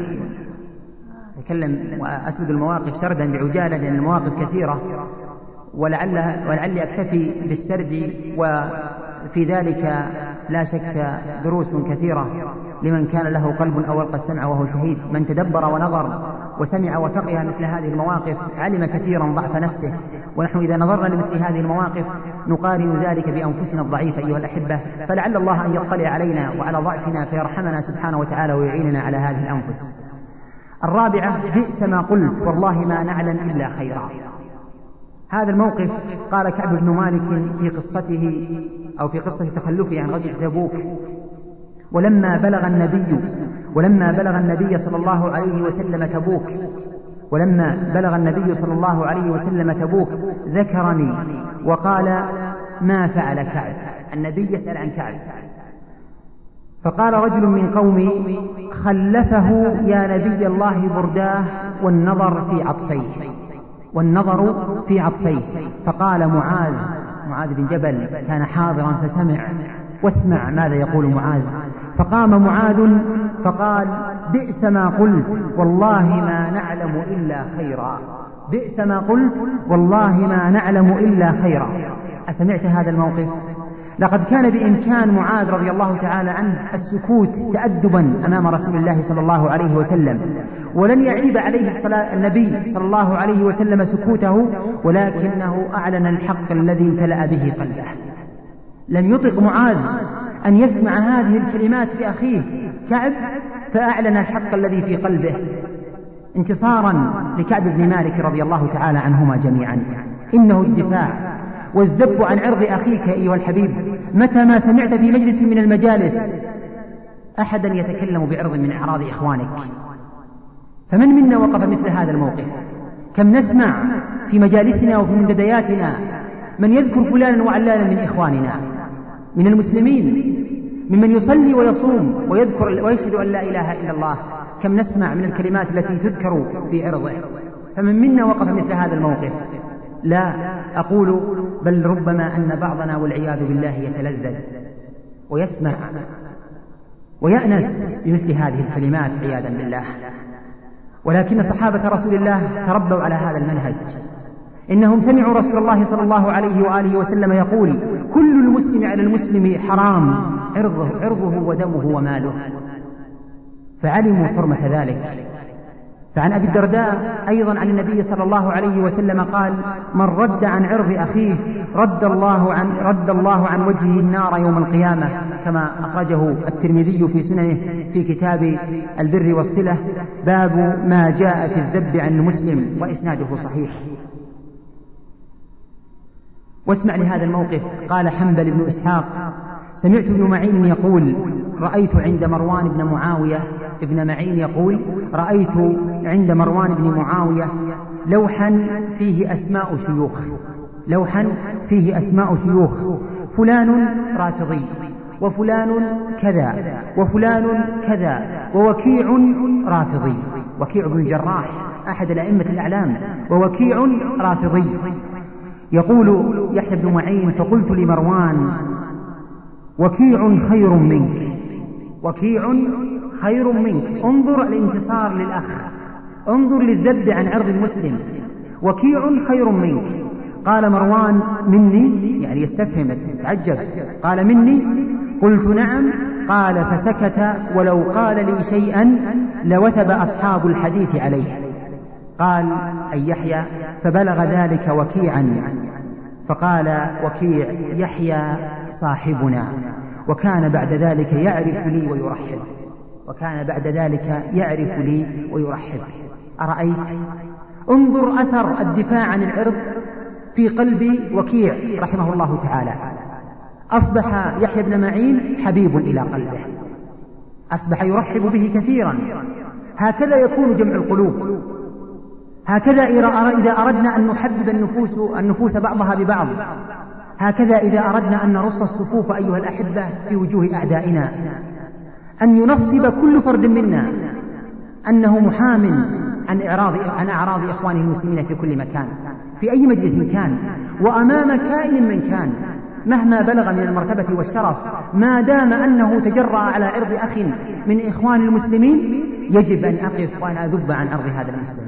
أتكلم وأسرد المواقف سردا بعجالة لأن المواقف كثيرة، ولعل ولعلي أكتفي بالسرد، وفي ذلك لا شك دروس كثيرة لمن كان له قلب أو ألقى السمع وهو شهيد. من تدبر ونظر وسمع وفقه مثل هذه المواقف علم كثيرا ضعف نفسه. ونحن إذا نظرنا لمثل هذه المواقف نقارن ذلك بأنفسنا الضعيفة أيها الأحبة، فلعل الله أن يطلع علينا وعلى ضعفنا فيرحمنا سبحانه وتعالى ويعيننا على هذه الأنفس. الرابعة: بئس ما قلت والله ما نعلم إلا خيرا. هذا الموقف قال كعب بن مالك في قصته أو في قصة تخلفه عن غزوة تبوك: ولما بلغ النبي ولما بلغ النبي صلى الله عليه وسلم تبوك ولما بلغ النبي صلى الله عليه وسلم تبوك ذكرني وقال: ما فعل كعب؟ النبي يسأل عن كعب، فقال رجل من قومي: خلفه يا نبي الله برداه والنظر في عطفيه والنظر في عطفيه فقال معاذ معاذ بن جبل كان حاضرا فسمع: واسمع ماذا يقول معاذ. فقام معاذ فقال: بئس ما قلت والله ما نعلم إلا خيرا بئس ما قلت والله ما نعلم إلا خيرا. أسمعت هذا الموقف؟ لقد كان بإمكان معاذ رضي الله تعالى عنه السكوت تأدبا أمام رسول الله صلى الله عليه وسلم، ولن يعيب عليه الصلاة النبي صلى الله عليه وسلم سكوته، ولكنه أعلن الحق الذي امتلأ به قلبه. لم يطق معاذ أن يسمع هذه الكلمات بأخيه كعب، فأعلن الحق الذي في قلبه انتصارا لكعب بن مالك رضي الله تعالى عنهما جميعا. إنه الدفاع والذب عن عرض أخيك أيها الحبيب. متى ما سمعت في مجلس من المجالس أحدا يتكلم بعرض من أعراض إخوانك، فمن منا وقف مثل هذا الموقف؟ كم نسمع في مجالسنا وفي منتدياتنا من يذكر فلانا وعلانا من إخواننا من المسلمين، ممن يصلي ويصوم ويذكر ويشهد أن لا إله إلا الله. كم نسمع من الكلمات التي تذكر في عرضه، فمن منا وقف مثل هذا الموقف؟ لا أقول، بل ربما أن بعضنا والعياذ بالله يتلذذ ويسمع ويأنس بمثل هذه الكلمات عياذا بالله. ولكن صحابة رسول الله تربوا على هذا المنهج. إنهم سمعوا رسول الله صلى الله عليه وآله وسلم يقول: كل المسلم على المسلم حرام عرضه, عرضه ودمه وماله، فعلموا حرمة ذلك. فعن أبي الدرداء أيضا عن النبي صلى الله عليه وسلم قال: من رد عن عرض أخيه رد الله عن, رد الله عن وجهه النار يوم القيامة، كما أخرجه الترمذي في سننه في كتاب البر والصلة باب ما جاء في الذب عن المسلم، وإسناده صحيح. واسمع لهذا الموقف. قال حنبل بن إسحاق: سمعت ابن معين يقول: رأيت عند مروان بن معاوية ابن معين يقول: رأيت عند مروان بن معاوية لوحا فيه أسماء شيوخ لوحا فيه أسماء شيوخ فلان رافضي وفلان كذا وفلان كذا ووكيع رافضي. وكيع بن الجراح أحد الأئمة الأعلام، ووكيع رافضي. يقول يحيى بن معين: فقلت لمروان: وكيع خير منك وكيع خير منك. انظر الانتصار للأخ، انظر للذب عن عرض المسلم. وكيع خير منك. قال مروان: مني؟ يعني يستفهم تعجب. قال: مني؟ قلت: نعم. قال: فسكت ولو قال لي شيئا لوثب أصحاب الحديث عليه. قال أي يحيى: فبلغ ذلك وكيعا، فقال وكيع: يحيى صاحبنا. وكان بعد ذلك يعرف لي ويرحب وكان بعد ذلك يعرف لي ويرحب. أرأيت؟ انظر أثر الدفاع عن العرض في قلب وكيع رحمه الله تعالى. أصبح يحيى بن معين حبيب إلى قلبه، أصبح يرحب به كثيرا. هكذا يكون جمع القلوب، هكذا إذا أردنا أن نحبب النفوس, النفوس بعضها ببعض، هكذا إذا أردنا أن نرص الصفوف أيها الأحبة في وجوه أعدائنا، أن ينصب كل فرد منا أنه محام عن إعراض عن أعراض إخوانه المسلمين في كل مكان، في أي مجلس كان، وأمام كائن من كان، مهما بلغ من المرتبة والشرف، ما دام أنه تجرأ على عرض أخ من إخوان المسلمين يجب أن أقف وأن أذب عن عرض هذا المسلم.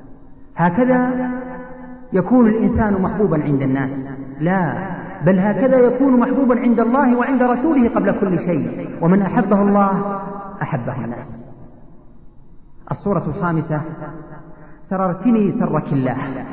هكذا يكون الإنسان محبوبا عند الناس، لا بل هكذا يكون محبوبا عند الله وعند رسوله قبل كل شيء، ومن أحبه الله أحبه الناس. الصورة الخامسة: سررتني سرك الله.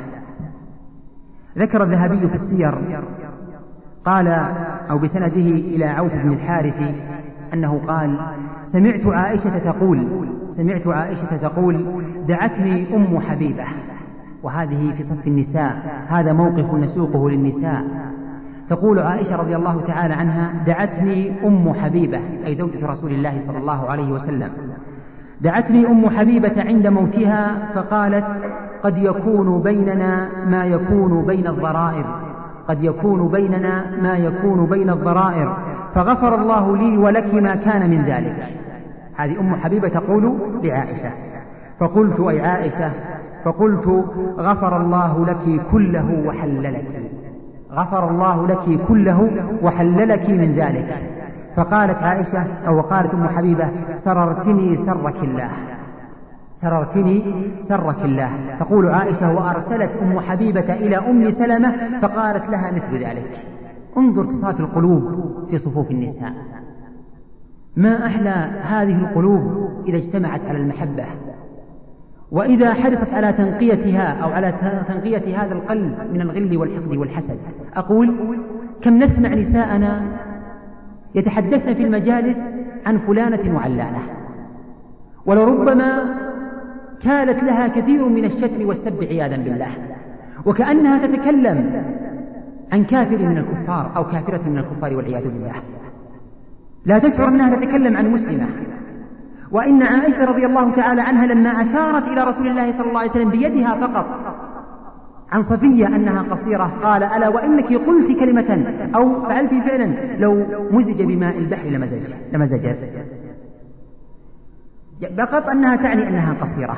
ذكر الذهبي في السير قال أو بسنده إلى عوف بن الحارث أنه قال: سمعت عائشة تقول سمعت عائشة تقول دعتني أم حبيبة. وهذه في صف النساء، هذا موقف نسوقه للنساء. تقول عائشة رضي الله تعالى عنها: دعتني أم حبيبة، أي زوجة رسول الله صلى الله عليه وسلم، دعتني أم حبيبة عند موتها فقالت قد يكون بيننا ما يكون بين الضرائر قد يكون بيننا ما يكون بين الضرائر فغفر الله لي ولك ما كان من ذلك. هذه أم حبيبة تقول لعائشة. فقلت أي عائشة فقلت غفر الله لك كله وحللك غفر الله لك كله وحللك من ذلك. فقالت عائشة أو قالت أم حبيبة سررتني سرك الله سررتني سرك الله. تقول عائشة وأرسلت أم حبيبة إلى أم سلمة فقالت لها مثل ذلك. انظر تصافي القلوب في صفوف النساء، ما أحلى هذه القلوب إذا اجتمعت على المحبة، وإذا حرصت على تنقيتها أو على تنقية هذا القلب من الغل والحقد والحسد. أقول كم نسمع نساءنا يتحدثن في المجالس عن فلانة وعلانة، ولربما كانت لها كثير من الشتم والسب عياذا بالله، وكأنها تتكلم عن كافر من الكفار أو كافرة من الكفار والعياذ بالله، لا تشعر أنها تتكلم عن مسلمة. وإن عائشة رضي الله تعالى عنها لما أشارت إلى رسول الله صلى الله عليه وسلم بيدها فقط عن صفية أنها قصيرة قال ألا وإنك قلت كلمة أو فعلت فعلا لو مزج بماء البحر لمزج لمزجت، فقط أنها تعني أنها قصيرة.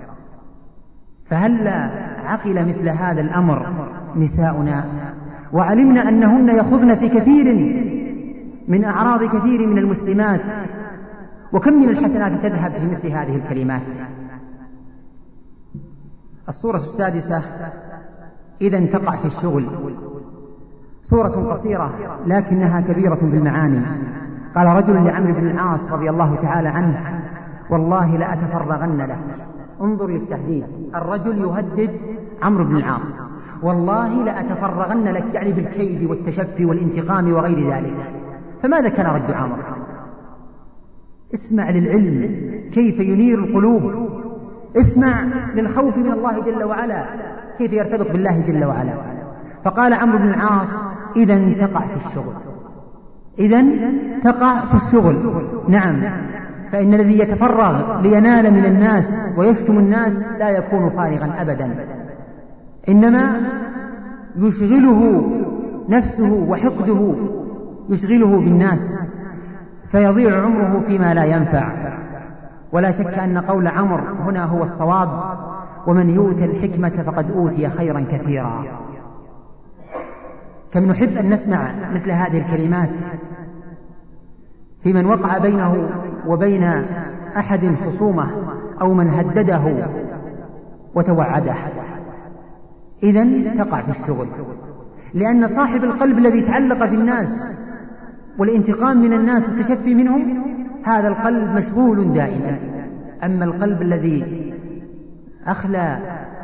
فهل عقل مثل هذا الأمر نساؤنا وعلمنا أنهن يخضن في كثير من أعراض كثير من المسلمات، وكم من الحسنات تذهب في مثل هذه الكلمات. الصورة السادسة إذا تقع في الشغل، صورة قصيرة لكنها كبيرة بالمعاني. قال رجل لعمرو بن العاص رضي الله تعالى عنه والله لأتفرغن لك. انظر للتهديد، الرجل يهدد عمرو بن العاص والله لأتفرغن لك، يعني بالكيد والتشفي والانتقام وغير ذلك. فماذا كان رد عمرو؟ اسمع للعلم كيف ينير القلوب، اسمع للخوف من الله جل وعلا كيف يرتبط بالله جل وعلا. فقال عمرو بن العاص إذن تقع في الشغل، إذن تقع في الشغل. نعم، فإن الذي يتفرغ لينال من الناس ويشتم الناس لا يكون فارغا أبدا، إنما يشغله نفسه وحقده يشغله بالناس فيضيع عمره فيما لا ينفع. ولا شك أن قول عمرو هنا هو الصواب، ومن يؤتى الحكمة فقد أوتي خيرا كثيرا. كم نحب أن نسمع مثل هذه الكلمات في من وقع بينه وبين أحد خصومة أو من هدده وتوعده. إذن تقع في الشغل، لأن صاحب القلب الذي تعلق بالناس والانتقام من الناس والتشفي منهم هذا القلب مشغول دائما. أما القلب الذي أخلى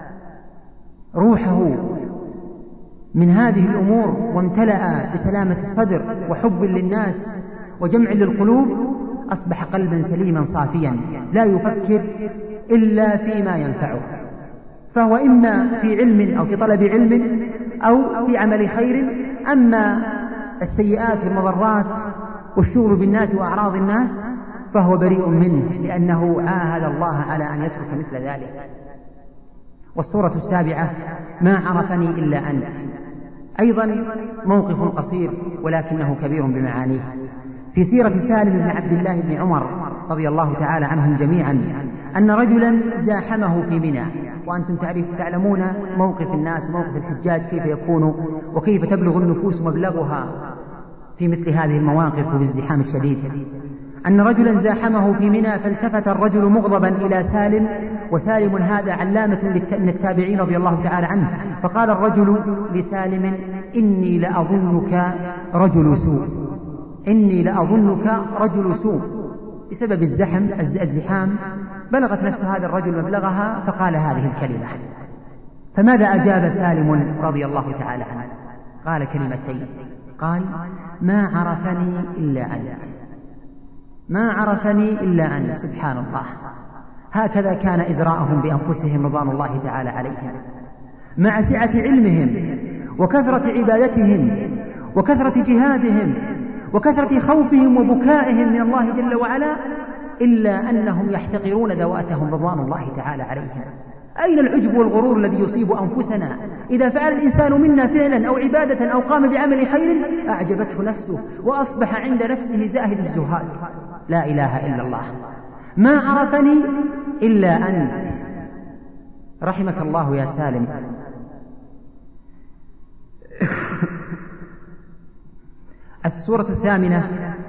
روحه من هذه الأمور وامتلأ بسلامة الصدر وحب للناس وجمع للقلوب أصبح قلبا سليما صافيا لا يفكر إلا فيما ينفعه، فهو إما في علم أو في طلب علم أو في عمل خير. أما السيئات والمضرات والشغل بالناس وأعراض الناس فهو بريء منه، لأنه عاهد الله على أن يترك مثل ذلك. والصورة السابعة ما عرفني إلا أنت، أيضا موقف قصير ولكنه كبير بمعانيه. في سيرة سالم بن عبد الله بن عمر رضي الله تعالى عنهم جميعا أن رجلا زاحمه في منى، وأنتم تعلمون موقف الناس وموقف الحجاج كيف يكون وكيف تبلغ النفوس مبلغها في مثل هذه المواقف وبالزحام الشديد. أن رجلا زاحمه في منى فالتفت الرجل مغضبا إلى سالم، وسالم هذا علامة من التابعين رضي الله تعالى عنه. فقال الرجل لسالم إني لأظنك رجل سوء، إني لأظنك رجل سوء، بسبب الزحم الزحام بلغت نفس هذا الرجل مبلغها فقال هذه الكلمة. فماذا أجاب سالم رضي الله تعالى عنه؟ قال كلمتين، قال ما عرفني إلا أنت، ما عرفني إلا أنت. سبحان الله، هكذا كان إزراءهم بأنفسهم رضوان الله تعالى عليهم، مع سعة علمهم وكثرة عبادتهم وكثرة جهادهم وكثرة خوفهم وبكائهم من الله جل وعلا، إلا أنهم يحتقرون ذواتهم رضوان الله تعالى عليهم. أين العجب والغرور الذي يصيب أنفسنا إذا فعل الإنسان منا فعلا أو عبادة أو قام بعمل خير أعجبته نفسه وأصبح عند نفسه زاهد الزهاد؟ لا إله إلا الله. ما عرفني إلا أنت. رحمك الله يا سالم. السورة الثامنة: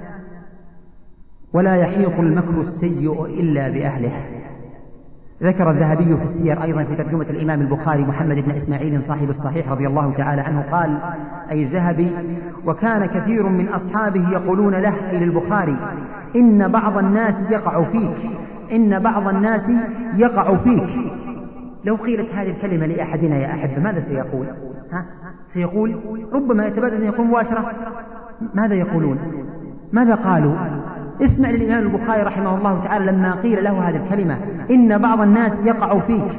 ولا يحيق المكر السيء إلا بأهله. ذكر الذهبي في السير أيضا في ترجمة الإمام البخاري محمد بن إسماعيل صاحب الصحيح رضي الله تعالى عنه قال، أي الذهبي: وكان كثير من أصحابه يقولون له، أي للبخاري: إن بعض الناس يقع فيك، إن بعض الناس يقع فيك. لو قيلت هذه الكلمة لأحدنا يا أحبة ماذا سيقول؟ ها؟ سيقول ربما يتبادل أن يقول مباشرة ماذا يقولون؟ ماذا قالوا؟ اسمع للإمام البخاري رحمه الله تعالى لما قيل له هذه الكلمة: إن بعض الناس يقع فيك،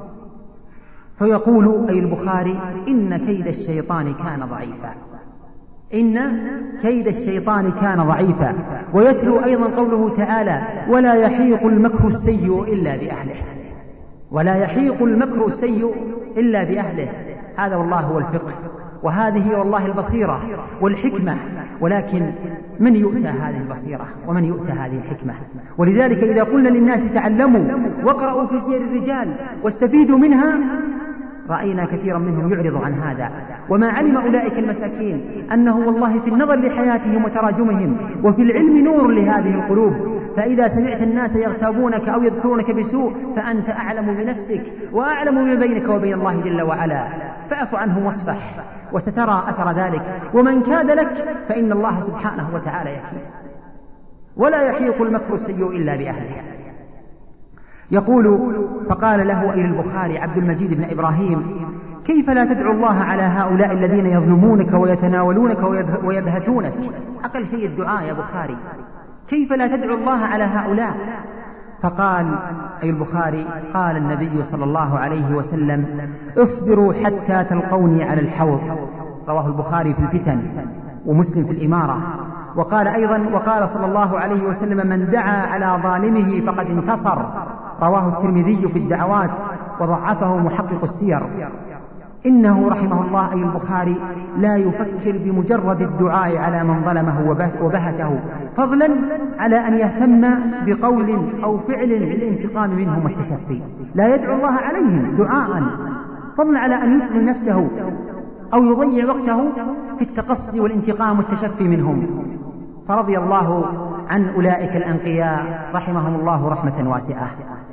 فيقول أي البخاري: إن كيد الشيطان كان ضعيفا، إن كيد الشيطان كان ضعيفا. ويتلو أيضا قوله تعالى: ولا يحيق المكر السيء إلا بأهله، ولا يحيق المكر السيء إلا بأهله. هذا والله هو الفقه، وهذه والله البصيرة والحكمة. ولكن من يؤتى هذه البصيرة ومن يؤتى هذه الحكمة؟ ولذلك إذا قلنا للناس تعلموا واقرأوا في سير الرجال واستفيدوا منها، رأينا كثيرا منهم يعرض عن هذا. وما علم أولئك المساكين أنه والله في النظر لحياتهم وتراجمهم وفي العلم نور لهذه القلوب. فإذا سمعت الناس يغتابونك أو يذكرونك بسوء فأنت أعلم بنفسك وأعلم بما بينك وبين الله جل وعلا، فاعف عنهم واصفح وسترى أثر ذلك. ومن كاد لك فإن الله سبحانه وتعالى يكيد. ولا يحيق المكر السيء إلا بأهله. يقول: فقال له أي البخاري عبد المجيد بن إبراهيم: كيف لا تدعو الله على هؤلاء الذين يظلمونك ويتناولونك ويبهتونك؟ أقل شيء الدعاء يا بخاري، كيف لا تدعو الله على هؤلاء؟ فقال أي البخاري: قال النبي صلى الله عليه وسلم: اصبروا حتى تلقوني على الحوض. رواه البخاري في الفتن ومسلم في الإمارة. وقال أيضا: وقال صلى الله عليه وسلم: من دعا على ظالمه فقد انتصر. رواه الترمذي في الدعوات وضعفه محقق السير. إنه رحمه الله أي البخاري لا يفكر بمجرد الدعاء على من ظلمه وبهته، فضلا على أن يهتم بقول أو فعل للانتقام منهم والتشفي. لا يدعو الله عليهم دعاء، فضلا على أن يشغل نفسه أو يضيع وقته في التقصي والانتقام والتشفي منهم. فرضي الله عن أولئك الأنقياء رحمهم الله رحمة واسعة.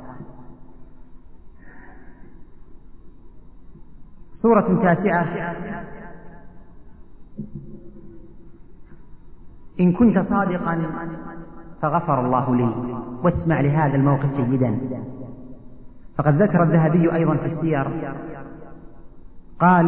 سورة تاسعة: إن كنت صادقا فغفر الله لي. واسمع لهذا الموقف جيدا. فقد ذكر الذهبي أيضا في السير قال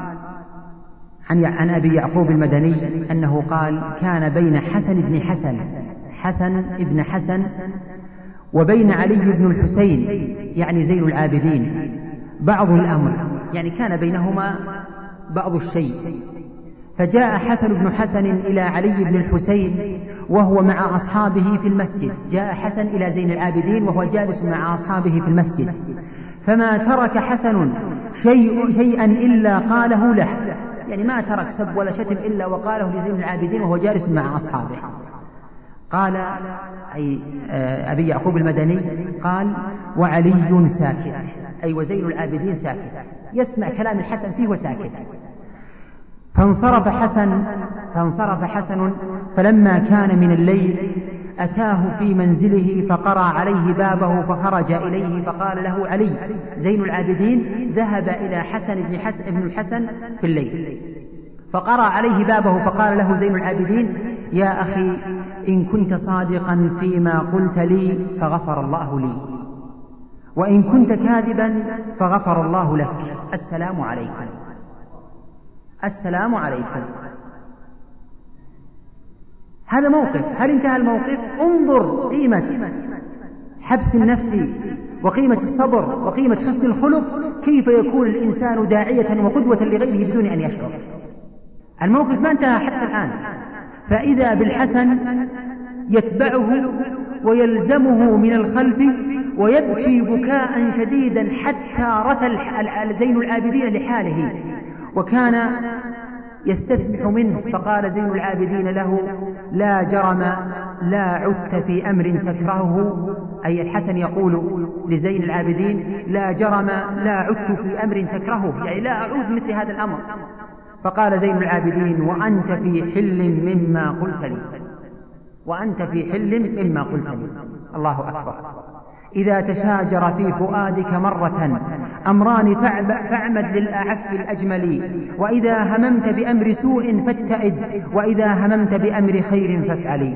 عن أبي يعقوب المدني أنه قال: كان بين حسن بن حسن حسن ابن حسن وبين علي بن الحسين يعني زين العابدين بعض الأمر، يعني كان بينهما بعض الشيء. فجاء حسن بن حسن إلى علي بن الحسين وهو مع أصحابه في المسجد. جاء حسن إلى زين العابدين وهو جالس مع أصحابه في المسجد، فما ترك حسن شيء شيئا إلا قاله له، يعني ما ترك سب ولا شتم إلا وقاله لزين العابدين وهو جالس مع أصحابه. قال أي أبي يعقوب المدني قال: وعلي ساكت، أي وزين العابدين ساكت، يسمع كلام الحسن فيه وساكت. فانصرف حسن فانصرف حسن فلما كان من الليل أتاه في منزله فقرع عليه بابه فخرج إليه فقال له علي. زين العابدين ذهب إلى حسن بن حسن بن الحسن في الليل فقرع عليه بابه فقال له زين العابدين: يا أخي إن كنت صادقا فيما قلت لي فغفر الله لي، وإن كنت كاذبا فغفر الله لك. السلام عليكم. السلام عليكم. هذا موقف. هل انتهى الموقف؟ انظر قيمة حبس النفس وقيمة الصبر وقيمة حسن الخلق، كيف يكون الإنسان داعية وقدوة لغيره بدون أن يشعر. الموقف ما انتهى حتى الآن، فإذا بالحسن يتبعه ويلزمه من الخلف ويبكي بكاء شديدا حتى رثى زين العابدين لحاله، وكان يستسمح منه، فقال زين العابدين له: لا جرم لا عدت في أمر تكرهه، أي الحسن يقول لزين العابدين: لا جرم لا عدت في أمر تكرهه، يعني لا أعود مثل هذا الأمر. فقال زين العابدين: وأنت في حل مما قلت لي، وأنت في حل مما قلت لي. الله أكبر. إذا تشاجر في فؤادك مرة أمران فاعمد للأعف الأجمل، وإذا هممت بأمر سوء فاتئد، وإذا هممت بأمر خير فافعلي.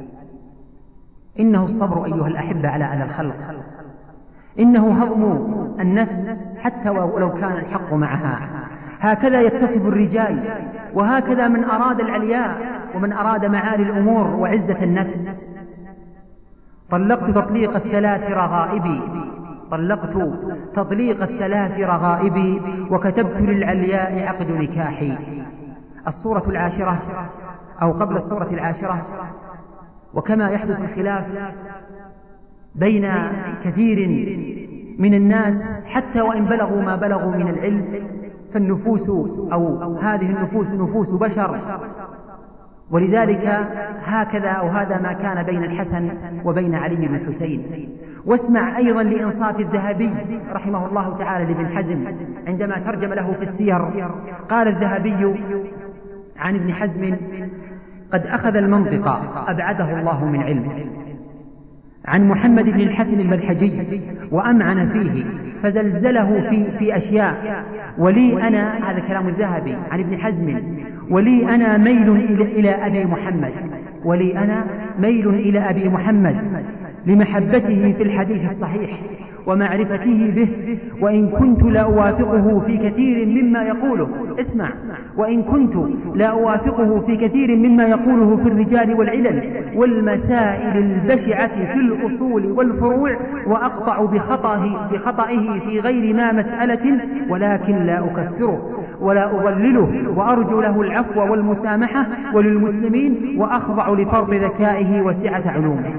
إنه الصبر أيها الأحبة على أذى الخلق، إنه هضم النفس حتى ولو كان الحق معها. هكذا يتصف الرجال، وهكذا من أراد العلياء ومن أراد معالي الأمور وعزة النفس. طلقت تطليق الثلاث رغائبي، طلقت تطليق الثلاث رغائبي، وكتبت للعلياء عقد نكاحي. الصورة العاشرة أو قبل الصورة العاشرة، وكما يحدث الخلاف بين كثير من الناس حتى وإن بلغوا ما بلغوا من العلم، فالنفوس أو هذه النفوس نفوس بشر، ولذلك هكذا أو هذا ما كان بين الحسن وبين علي بن الحسين. واسمع أيضا لإنصاف الذهبي رحمه الله تعالى لابن حزم عندما ترجم له في السير. قال الذهبي عن ابن حزم: قد أخذ المنطق أبعده الله من علم، عن محمد بن الحسن الملحجي وأمعن فيه فزلزله في, في أشياء. ولي أنا، هذا كلام الذهبي عن ابن حزم، ولي أنا ميل إلى أبي محمد، ولي أنا ميل إلى أبي محمد لمحبته في الحديث الصحيح ومعرفته به، وإن كنت لا أوافقه في كثير مما يقوله. اسمع: وإن كنت لا أوافقه في كثير مما يقوله في الرجال والعلل والمسائل البشعة في الأصول والفروع، وأقطع بخطئه, بخطئه في غير ما مسألة، ولكن لا أكفره ولا أضلله، وأرجو له العفو والمسامحة وللمسلمين، وأخضع لفرط ذكائه وسعة علومه.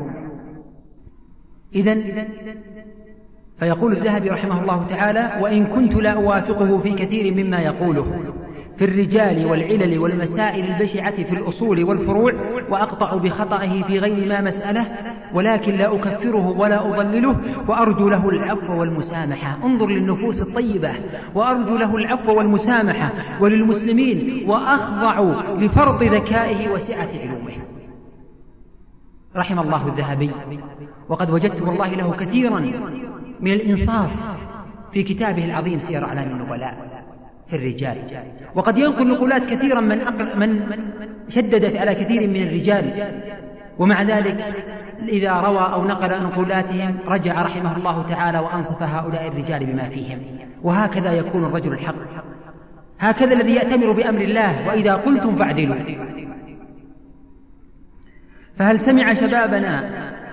إذن فيقول الذهبي رحمه الله تعالى: وإن كنت لا أوافقه في كثير مما يقوله في الرجال والعلل والمسائل البشعة في الأصول والفروع، وأقطع بخطئه في غير ما مسألة، ولكن لا أكفره ولا أضلله، وأرجو له العفو والمسامحة. انظر للنفوس الطيبة: وأرجو له العفو والمسامحة وللمسلمين، وأخضع لفرط ذكائه وسعة علومه. رحم الله الذهبي، وقد وجدت والله له كثيرا من الإنصاف في كتابه العظيم سير أعلام النبلاء في الرجال، وقد ينقل نقولات كثيرا من, أقل من شدد على كثير من الرجال، ومع ذلك إذا روى أو نقل نقولاتهم رجع رحمه الله تعالى وأنصف هؤلاء الرجال بما فيهم. وهكذا يكون الرجل الحق، هكذا الذي يأتمر بأمر الله: وإذا قلتم فاعدلوا. فهل سمع شبابنا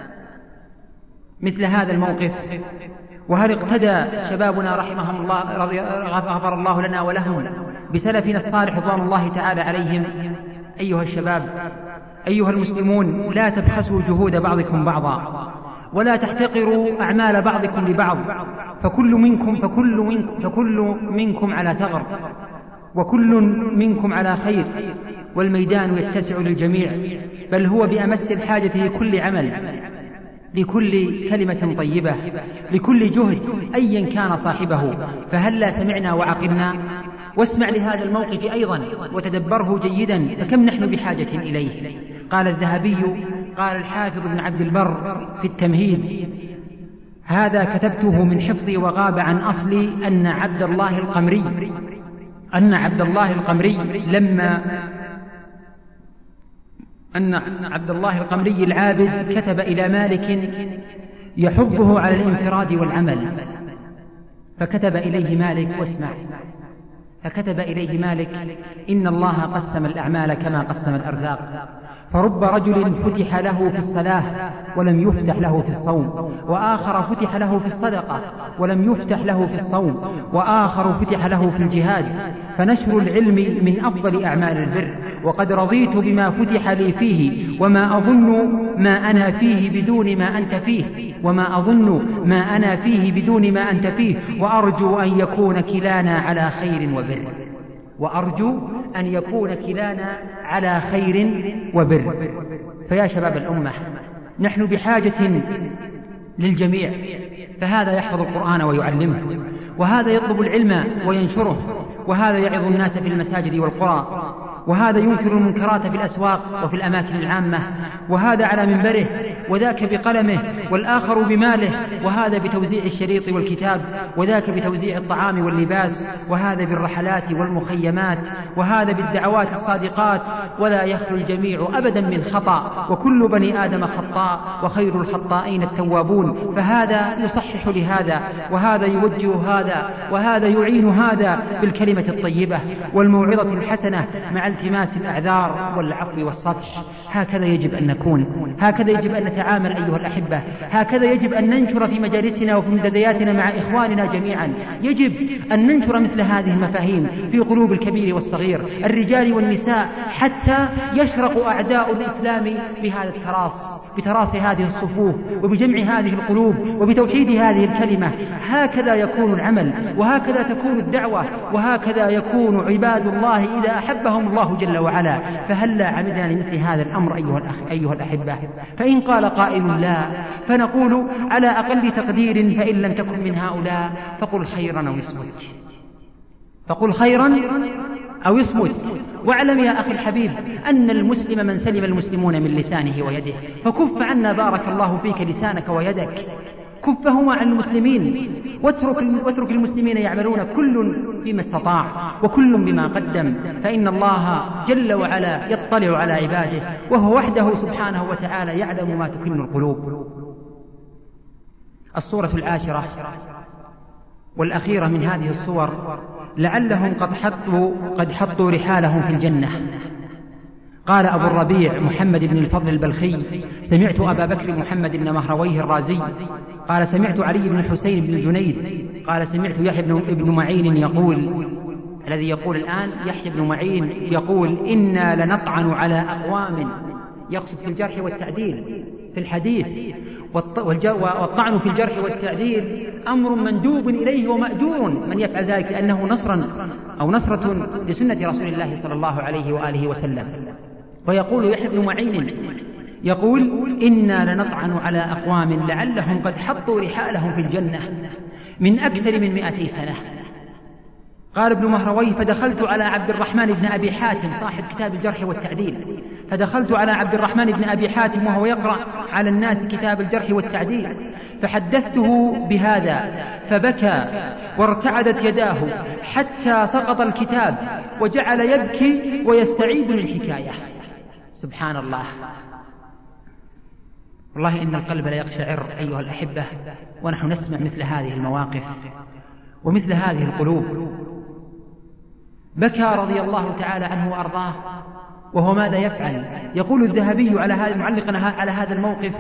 مثل هذا الموقف؟ وهل اقتدى شبابنا رحمهم الله غفر الله لنا ولهم بسلفنا الصالح رضوان الله تعالى عليهم؟ أيها الشباب، أيها المسلمون، لا تبخسوا جهود بعضكم بعضا، ولا تحتقروا أعمال بعضكم لبعض، فكل منكم فكل منكم, فكل منكم على ثغر، وكل منكم على خير، والميدان يتسع للجميع، بل هو بأمس الحاجة لكل عمل، لكل كلمة طيبة، لكل جهد أيا كان صاحبه. فهلا سمعنا وعقلنا؟ واسمع لهذا الموقف أيضا وتدبره جيدا، فكم نحن بحاجة إليه. قال الذهبي، قال الحافظ ابن عبد البر في التمهيد: هذا كتبته من حفظي وغاب عن أصلي، أن عبد الله القمري أن عبد الله القمري لما أن عبد الله القمري العابد كتب إلى مالك يحبه على الانفراد والعمل، فكتب إليه مالك، واسمع، فكتب إليه مالك: إن الله قسم الأعمال كما قسم الأرزاق، فرب رجل فتح له في الصلاة ولم يفتح له في الصوم، وآخر فتح له في الصدقة ولم يفتح له في الصوم، وآخر فتح له في الجهاد، فنشر العلم من أفضل أعمال البر، وقد رضيت بما فتح لي فيه، وما أظن ما أنا فيه بدون ما أنت فيه وما أظن ما أنا فيه بدون ما أنت فيه وأرجو أن يكون كلانا على خير وبر وأرجو أن يكون كلانا على خير وبر. فيا شباب الأمة، نحن بحاجة للجميع، فهذا يحفظ القرآن ويعلمه، وهذا يطلب العلم وينشره، وهذا يعظ الناس في المساجد والقرى، وهذا ينكر المنكرات في الأسواق وفي الأماكن العامة، وهذا على منبره، وذاك بقلمه، والآخر بماله، وهذا بتوزيع الشريط والكتاب، وذاك بتوزيع الطعام واللباس، وهذا بالرحلات والمخيمات، وهذا بالدعوات الصادقات. ولا يخلو الجميع أبدا من خطأ، وكل بني آدم خطاء، وخير الخطائين التوابون. فهذا يصحح لهذا، وهذا يوجه هذا، وهذا يعين هذا بالكلمة الطيبة والموعظة الحسنة مع التماس الأعذار والعفو والصفح. هكذا يجب أن نكون، هكذا يجب أن نتعامل أيها الأحبة، هكذا يجب أن ننشر في مجالسنا وفي منتدياتنا مع إخواننا جميعا. يجب أن ننشر مثل هذه المفاهيم في قلوب الكبير والصغير، الرجال والنساء، حتى يشرق أعداء الإسلام بهذا التراص، بتراص هذه الصفوف، وبجمع هذه القلوب، وبتوحيد هذه الكلمة. هكذا يكون العمل، وهكذا تكون الدعوة، وهكذا يكون عباد الله إذا أحبهم الله جل وعلا. فهلا عمدنا لمثل هذا الأمر أيها الأخ أيها الأحبة؟ فإن قال قائل لا، فنقول على أقل تقدير فإن لم تكن من هؤلاء فقل خيرا أو اصمت، فقل خيرا أو اصمت. واعلم يا أخي الحبيب أن المسلم من سلم المسلمون من لسانه ويده، فكف عنا بارك الله فيك لسانك ويدك، كفهما عن المسلمين، واترك, واترك المسلمين يعملون كل بما استطاع وكل بما قدم، فإن الله جل وعلا يطلع على عباده، وهو وحده سبحانه وتعالى يعلم ما تكن القلوب. الصورة العاشرة والأخيرة من هذه الصور: لعلهم قد حطوا, قد حطوا رحالهم في الجنة. قال أبو الربيع محمد بن الفضل البلخي: سمعت أبا بكر محمد بن مهرويه الرازي قال: سمعت علي بن الحسين بن الجنيد قال: سمعت يحيى بن معين يقول، الذي يقول الآن يحيى بن معين يقول: إنا لنطعن على أقوام، يقصد في الجرح والتعديل في الحديث، والطعن في الجرح والتعديل أمر مندوب إليه ومأجور من يفعل ذلك، لأنه نصرا أو نصرة لسنة رسول الله صلى الله عليه وآله وسلم. ويقول يحيى بن معين يقول: إنا لنطعن على أقوام لعلهم قد حطوا رحالهم في الجنة من أكثر من مئتي سنة. قال ابن مهرويه: فدخلت على عبد الرحمن بن أبي حاتم صاحب كتاب الجرح والتعديل، فدخلت على عبد الرحمن بن أبي حاتم وهو يقرأ على الناس كتاب الجرح والتعديل، فحدثته بهذا فبكى وارتعدت يداه حتى سقط الكتاب، وجعل يبكي ويستعيد للحكاية. سبحان الله، والله إن القلب لا يقشعر أيها الأحبة ونحن نسمع مثل هذه المواقف ومثل هذه القلوب. بكى رضي الله تعالى عنه وأرضاه، وهو ماذا يفعل؟ يقول الذهبي على هذا معلقا على هذا الموقف: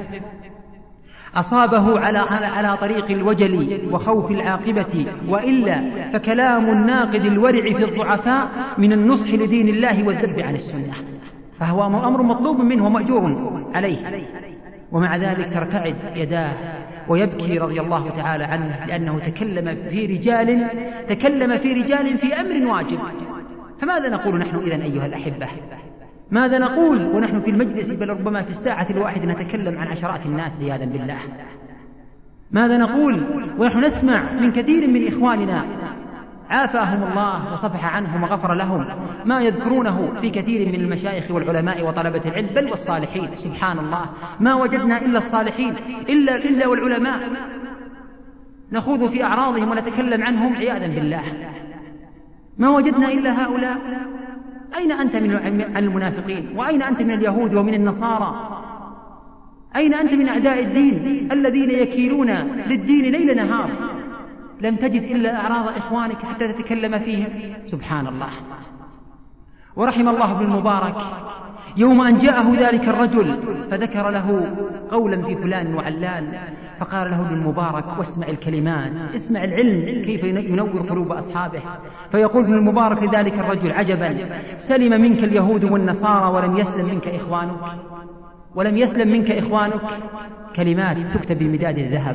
أصابه على, على طريق الوجل وخوف العاقبة، وإلا فكلام الناقد الورع في الضعفاء من النصح لدين الله والذب عن السنة. فهو أمر مطلوب منه ومأجور عليه، ومع ذلك ترتعد يداه ويبكي رضي الله تعالى عنه، لأنه تكلم في رجال تكلم في رجال في أمر واجب. فماذا نقول نحن إذن أيها الأحبة؟ ماذا نقول ونحن في المجلس، بل ربما في الساعة الواحدة نتكلم عن عشرات الناس عياذا بالله؟ ماذا نقول ونحن نسمع من كثير من إخواننا عافاهم الله وصفح عنهم وغفر لهم ما يذكرونه في كثير من المشايخ والعلماء وطلبة العلم بل والصالحين؟ سبحان الله، ما وجدنا إلا الصالحين إلا, إلا والعلماء نخوض في أعراضهم ونتكلم عنهم عياذا بالله. ما وجدنا إلا هؤلاء. أين أنت من عن المنافقين؟ وأين أنت من اليهود ومن النصارى؟ أين أنت من أعداء الدين الذين يكيلون للدين ليل نهار؟ لم تجد إلا أعراض إخوانك حتى تتكلم فيهم. سبحان الله. ورحم الله ابن المبارك يوم أن جاءه ذلك الرجل فذكر له قولا في فلان وعلان، فقال له ابن المبارك: واسمع الكلمات، اسمع العلم كيف ينور قلوب أصحابه. فيقول ابن المبارك لذلك الرجل: عجبا، سلم منك اليهود والنصارى ولم يسلم منك إخوانك، ولم يسلم منك إخوانك. كلمات تكتب بمداد الذهب.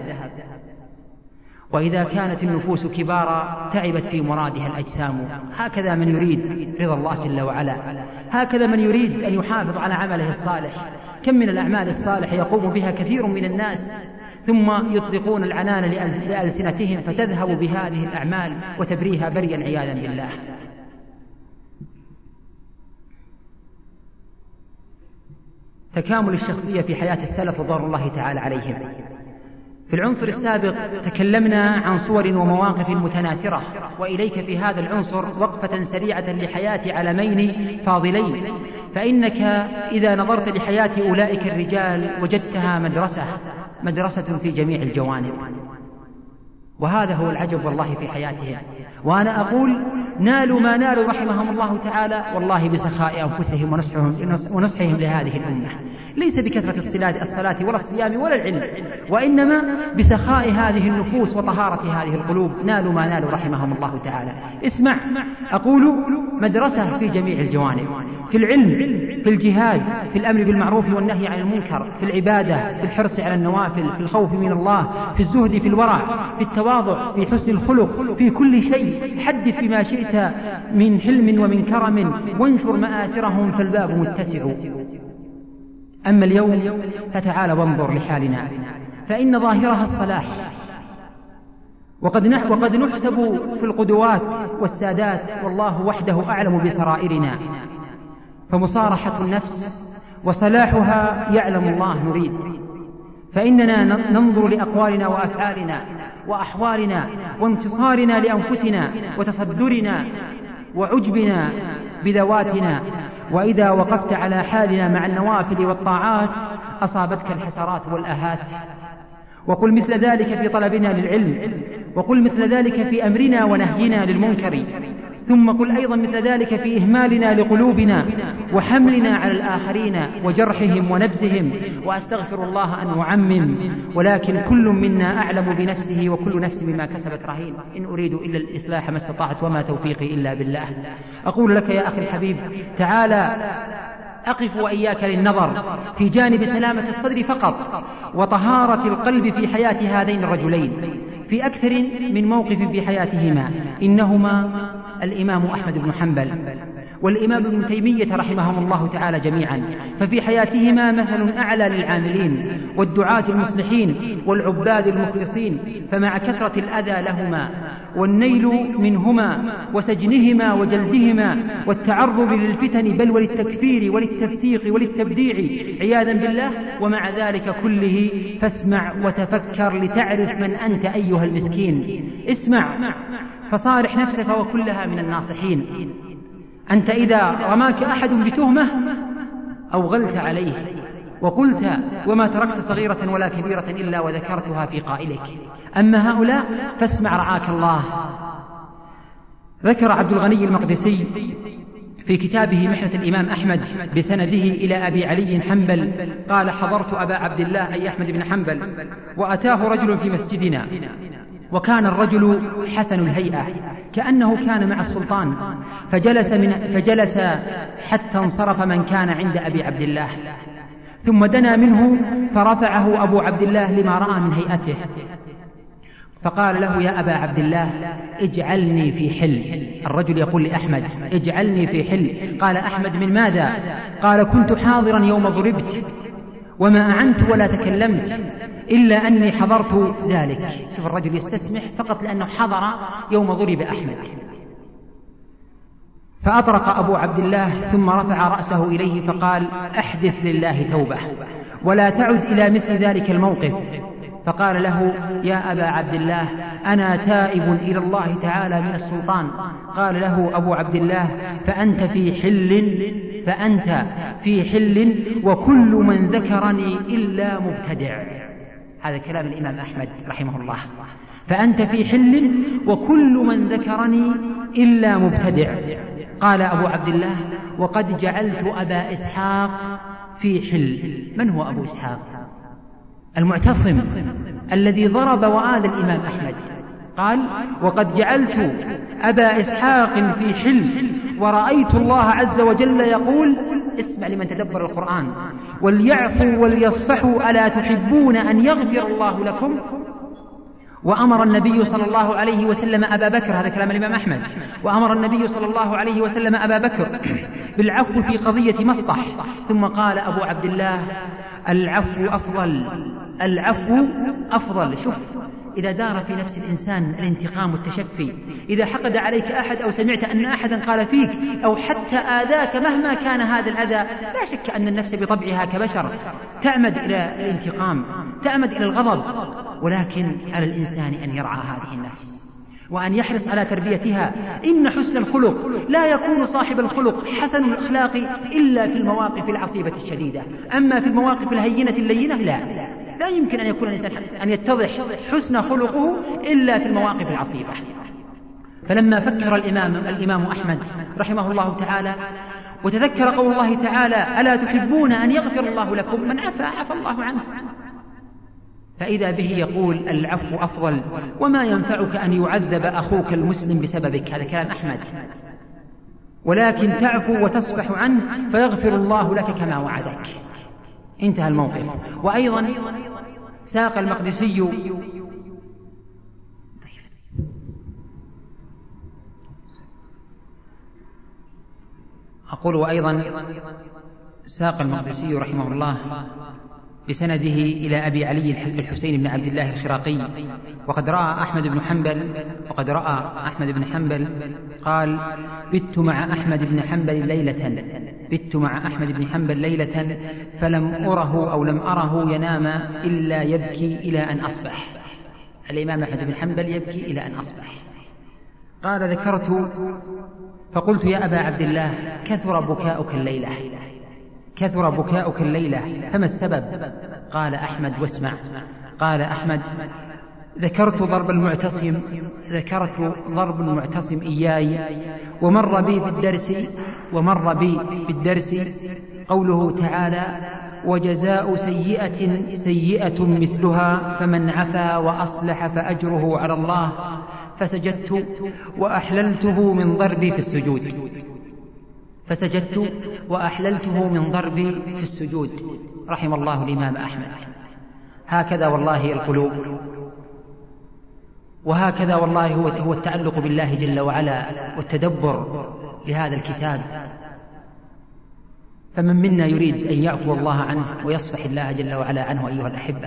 وإذا كانت النفوس كبارا تعبت في مرادها الأجسام. هكذا من يريد رضا الله جل وعلا، هكذا من يريد أن يحافظ على عمله الصالح. كم من الأعمال الصالحة يقوم بها كثير من الناس ثم يطلقون العنان لألسنتهم فتذهب بهذه الأعمال وتبريها بريا عياذا بالله. تكامل الشخصية في حياة السلف رضوان الله تعالى عليهم. في العنصر السابق تكلمنا عن صور ومواقف متناثرة، وإليك في هذا العنصر وقفة سريعة لحياة علمين فاضلين. فإنك إذا نظرت لحياة أولئك الرجال وجدتها مدرسة مدرسة في جميع الجوانب، وهذا هو العجب والله في حياتهم. وأنا أقول نالوا ما نالوا رحمهم الله تعالى والله بسخاء أنفسهم ونصحهم لهذه الأمة، ليس بكثرة الصلاة ولا الصيام ولا العلم، وإنما بسخاء هذه النفوس وطهارة هذه القلوب نالوا ما نالوا رحمهم الله تعالى. اسمع، أقول مدرسة في جميع الجوانب، في العلم، في الجهاد، في الأمر بالمعروف والنهي عن المنكر، في العبادة، في الحرص على النوافل، في الخوف من الله، في الزهد، في الورع، في التواضع، في حسن الخلق، في كل شيء. حدث بما شئت من حلم ومن كرم وانشر مآثرهم فالباب متسع. أما اليوم فتعال وانظر لحالنا، فإن ظاهرها الصلاح، وقد وقد نحسب في القدوات والسادات، والله وحده أعلم بسرائرنا. فمصارحة النفس وصلاحها يعلم الله نريد، فإننا ننظر لأقوالنا وأفعالنا وأحوالنا وانتصارنا لأنفسنا وتصدرنا وعجبنا بذواتنا. وإذا وقفت على حالنا مع النوافل والطاعات أصابتك الحسرات والآهات. وقل مثل ذلك في طلبنا للعلم، وقل مثل ذلك في أمرنا ونهينا للمنكر، ثم قل أيضا مثل ذلك في إهمالنا لقلوبنا وحملنا على الآخرين وجرحهم ونبزهم. وأستغفر الله أن أعمم، ولكن كل منا أعلم بنفسه وكل نفس بما كسبت رهين. إن أريد إلا الإصلاح ما استطعت وما توفيقي إلا بالله. أقول لك يا أخي الحبيب، تعالى أقف وإياك للنظر في جانب سلامة الصدر فقط وطهارة القلب في حياة هذين الرجلين في أكثر من موقف في حياتهما. إنهما الإمام أحمد بن حنبل والإمام ابن تيمية رحمهم الله تعالى جميعا، ففي حياتهما مثل أعلى للعاملين والدعاة المصلحين والعباد المخلصين. فمع كثرة الأذى لهما والنيل منهما وسجنهما وجلدهما والتعرض للفتن بل وللتكفير وللتفسيق وللتبديع عياذا بالله، ومع ذلك كله فاسمع وتفكر لتعرف من أنت أيها المسكين. اسمع فصارح نفسك وكلها من الناصحين. أنت إذا رماك أحد بتهمة أوغلت عليه وقلت وما تركت صغيرة ولا كبيرة إلا وذكرتها في قائلك. أما هؤلاء فاسمع رعاك الله. ذكر عبد الغني المقدسي في كتابه محنة الإمام أحمد بسنده إلى أبي علي حنبل قال: حضرت أبا عبد الله أي أحمد بن حنبل وأتاه رجل في مسجدنا، وكان الرجل حسن الهيئة كأنه كان مع السلطان، فجلس, من فجلس حتى انصرف من كان عند أبي عبد الله، ثم دنا منه فرفعه أبو عبد الله لما رأى من هيئته، فقال له: يا أبا عبد الله اجعلني في حل. الرجل يقول لأحمد: اجعلني في حل. قال أحمد: من ماذا؟ قال: كنت حاضرا يوم ضربت وما أعنت ولا تكلمت إلا أني حضرت ذلك. شوف الرجل يستسمح فقط لأنه حضر يوم ضرب أحمد. فأطرق أبو عبد الله ثم رفع رأسه إليه فقال: أحدث لله توبة ولا تعد إلى مثل ذلك الموقف. فقال له: يا أبا عبد الله أنا تائب إلى الله تعالى من السلطان. قال له أبو عبد الله: فأنت في حل فأنت في حل وكل من ذكرني إلا مبتدع. هذا كلام الإمام أحمد رحمه الله. فأنت في حل وكل من ذكرني إلا مبتدع. قال أبو عبد الله: وقد جعلت أبا إسحاق في حل. من هو أبو إسحاق؟ المعتصم الذي ضرب وآذى الإمام أحمد. قال: وقد جعلت أبا إسحاق في حل ورأيت الله عز وجل يقول، اسمع لمن تدبر القرآن: وليعفوا وليصفحوا ألا تحبون أن يغفر الله لكم. وأمر النبي صلى الله عليه وسلم أبا بكر، هذا كلام الإمام أحمد، وأمر النبي صلى الله عليه وسلم أبا بكر بالعفو في قضية مصطح. ثم قال أبو عبد الله: العفو أفضل، العفو أفضل. شوف، إذا دار في نفس الإنسان الانتقام والتشفي، إذا حقد عليك أحد أو سمعت أن أحدا قال فيك أو حتى آذاك مهما كان هذا الأذى، لا شك أن النفس بطبعها كبشر تعمد إلى الانتقام، تعمد إلى الغضب، ولكن على الإنسان أن يرعى هذه النفس وأن يحرص على تربيتها. إن حسن الخلق لا يكون صاحب الخلق حسن الأخلاق إلا في المواقف العصيبة الشديدة، أما في المواقف الهينة اللينة لا لا يمكن أن يكون الإنسان أن يتضح حسن خلقه إلا في المواقف العصيبة. فلما فكر الإمام الإمام أحمد رحمه الله تعالى وتذكر قول الله تعالى: ألا تحبون أن يغفر الله لكم، من عفا عفى الله عنه، فإذا به يقول: العفو أفضل، وما ينفعك أن يعذب أخوك المسلم بسببك. هذا كلام أحمد. ولكن تعفو وتصفح عنه فيغفر الله لك كما وعدك. انتهى الموقف. وأيضا ساق المقدسي أقول وأيضا ساق المقدسي رحمه الله بسنده إلى أبي علي الحسين بن عبد الله الخراقي: وقد رأى أحمد بن حنبل وقد رأى أحمد بن حنبل قال: بت مع أحمد بن حنبل ليلة بت مع أحمد بن حنبل ليلة فلم أره أو لم أره ينام إلا يبكي إلى أن أصبح. الإمام أحمد بن حنبل يبكي إلى أن أصبح. قال: ذكرت فقلت: يا أبا عبد الله، كثر بكاؤك الليلة كثر بكاؤك الليلة فما السبب؟ قال أحمد: واسمع. قال أحمد: ذكرت ضرب المعتصم ذكرت ضرب المعتصم إياي، ومر بي بالدرس ومر بي بالدرس قوله تعالى: وجزاء سيئة سيئة مثلها فمن عفا وأصلح فأجره على الله. فسجدت وأحللته من ضربي في السجود فسجدت وأحللته من ضربي في السجود. رحم الله الإمام أحمد. هكذا والله القلوب، وهكذا والله هو هو التعلق بالله جل وعلا والتدبر لهذا الكتاب. فمن منا يريد أن يعفو الله عنه ويصفح الله جل وعلا عنه أيها الأحبة؟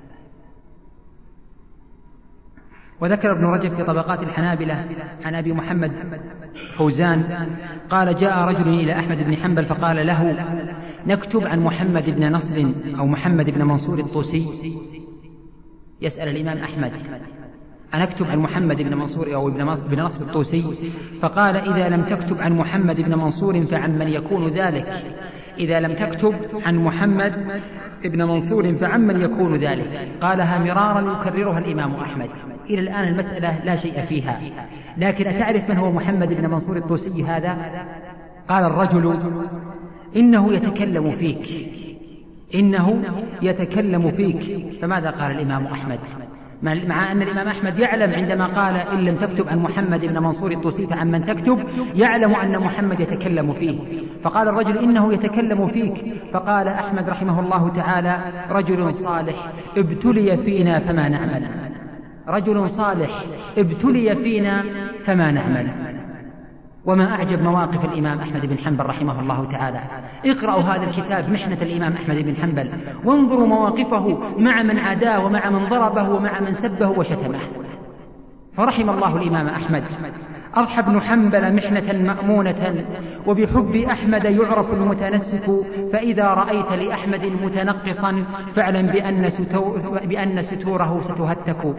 وذكر ابن رجب في طبقات الحنابلة عن أبي محمد فوزان قال: جاء رجل إلى أحمد بن حنبل فقال له: نكتب عن محمد بن نصر أو محمد بن منصور الطوسي. يسأل الإمام أحمد: أنكتب عن محمد بن منصور أو ابن نصر الطوسي؟ فقال: إذا لم تكتب عن محمد بن منصور فعن من يكون ذلك؟ إذا لم تكتب عن محمد بن منصور فعن من يكون ذلك؟ قالها مرارا يكررها الإمام أحمد. إلى الآن المسألة لا شيء فيها، لكن أتعرف من هو محمد بن منصور الطوسي هذا؟ قال الرجل: إنه يتكلم فيك إنه يتكلم فيك. فماذا قال الإمام أحمد؟ مع أن الإمام أحمد يعلم عندما قال: إن لم تكتب عن محمد بن منصور الطوسي فعن من تكتب، يعلم أن محمد يتكلم فيه. فقال الرجل: إنه يتكلم فيك. فقال أحمد رحمه الله تعالى: رجل صالح ابتلي فينا فما نعمل رجل صالح ابتلي فينا فما نعمل. وما أعجب مواقف الإمام أحمد بن حنبل رحمه الله تعالى. اقرأوا هذا الكتاب محنة الإمام أحمد بن حنبل، وانظروا مواقفه مع من عاداه ومع من ضربه ومع من سبه وشتمه. فرحم الله الإمام أحمد. أضحى ابن حنبل محنة مأمونة، وبحب أحمد يعرف المتنسك. فإذا رأيت لأحمد متنقصا فاعلم بأن, ستو بأن ستوره ستهتك.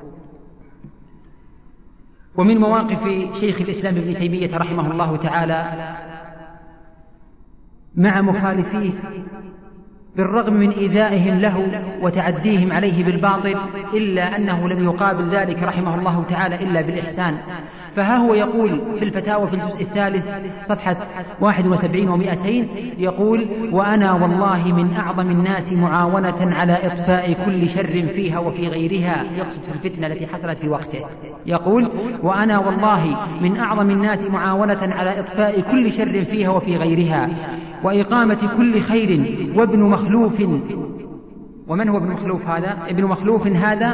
ومن مواقف شيخ الإسلام ابن تيمية رحمه الله تعالى مع مخالفيه بالرغم من إيذائهم له وتعديهم عليه بالباطل، إلا أنه لم يقابل ذلك رحمه الله تعالى إلا بالإحسان. فها هو يقول في الفتاوى في الجزء الثالث صفحة واحد وسبعين ومائتين، يقول: وأنا والله من أعظم الناس معاونة على إطفاء كل شر فيها وفي غيرها، يقصد في الفتنة التي حصلت في وقته. يقول: وأنا والله من أعظم الناس معاونة على إطفاء كل شر فيها وفي غيرها وإقامة كل خير. وابن مخلوف، ومن هو ابن مخلوف هذا؟ ابن مخلوف هذا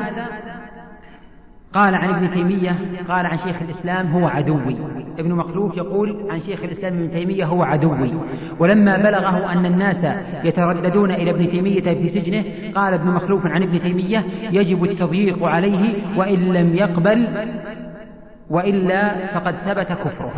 قال عن ابن تيمية، قال عن شيخ الإسلام هو عدوي. ابن مخلوف يقول عن شيخ الإسلام ابن تيمية هو عدوي. ولما بلغه أن الناس يترددون إلى ابن تيمية في سجنه، قال ابن مخلوف عن ابن تيمية: يجب التضييق عليه وإن لم يقبل، وإلا فقد ثبت كفره.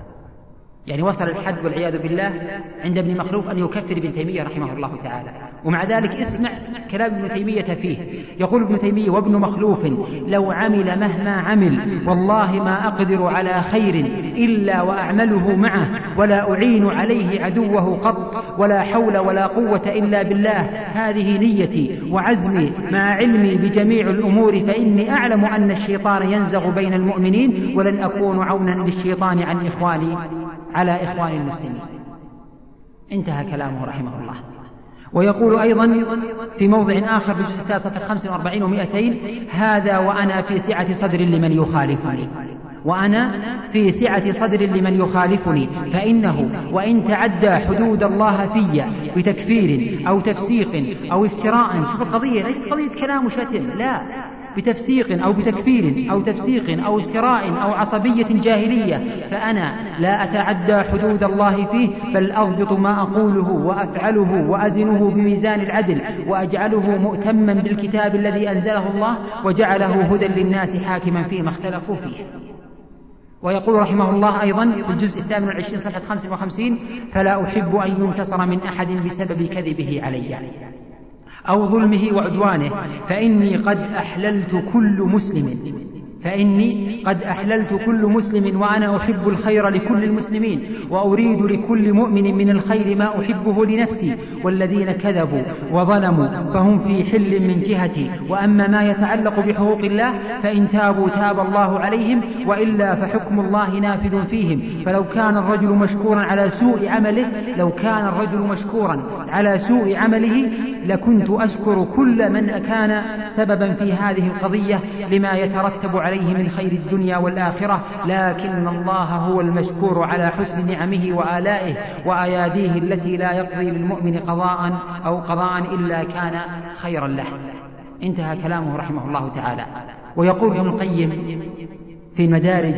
يعني وصل الحد والعياذ بالله عند ابن مخلوف أن يكفر ابن تيمية رحمه الله تعالى. ومع ذلك اسمع كلام ابن تيمية فيه، يقول ابن تيمية: وابن مخلوف لو عمل مهما عمل والله ما أقدر على خير إلا وأعمله معه، ولا أعين عليه عدوه قط، ولا حول ولا قوة إلا بالله. هذه نيتي وعزمي مع علمي بجميع الأمور، فإني أعلم أن الشيطان ينزغ بين المؤمنين، ولن أكون عونا للشيطان عن إخواني على إخوان المسلمين. انتهى كلامه رحمه الله. ويقول أيضا في موضع آخر في الجزء الثالث صفحة خمس وأربعين ومائتين: هذا وأنا في سعة صدر لمن يخالفني، وأنا في سعة صدر لمن يخالفني، فإنه وإن تعدى حدود الله في بتكفير أو تفسيق أو افتراء. شوف القضية ليست قضية كلام وشتم، لا، بتفسيق أو بتكفير أو تفسيق أو افتراء أو عصبية جاهلية، فأنا لا أتعدى حدود الله فيه، بل أضبط ما أقوله وأفعله وأزنه بميزان العدل، وأجعله مؤتما بالكتاب الذي أنزله الله وجعله هدى للناس حاكما فيما اختلفوا فيه. ويقول رحمه الله أيضا في الجزء الثامن والعشرين صفحة خمس وخمسين: فلا أحب أن ينتصر من أحد بسبب كذبه علي أو ظلمه وعدوانه، فإني قد أحللت كل مسلم فإني قد أحللت كل مسلم وأنا أحب الخير لكل المسلمين، وأريد لكل مؤمن من الخير ما أحبه لنفسي. والذين كذبوا وظلموا فهم في حل من جهتي، وأما ما يتعلق بحقوق الله فإن تابوا تاب الله عليهم، وإلا فحكم الله نافذ فيهم. فلو كان الرجل مشكورا على سوء عمله لو كان الرجل مشكورا على سوء عمله لكنت أشكر كل من كان سببا في هذه القضية لما يترتب عليه من خير الدنيا والآخرة، لكن الله هو المشكور على حسن نعمه وآلائه وأياديه التي لا يقضي للمؤمن قضاء أو قضاء إلا كان خيرا له. انتهى كلامه رحمه الله تعالى. ويقول ابن القيم في المدارج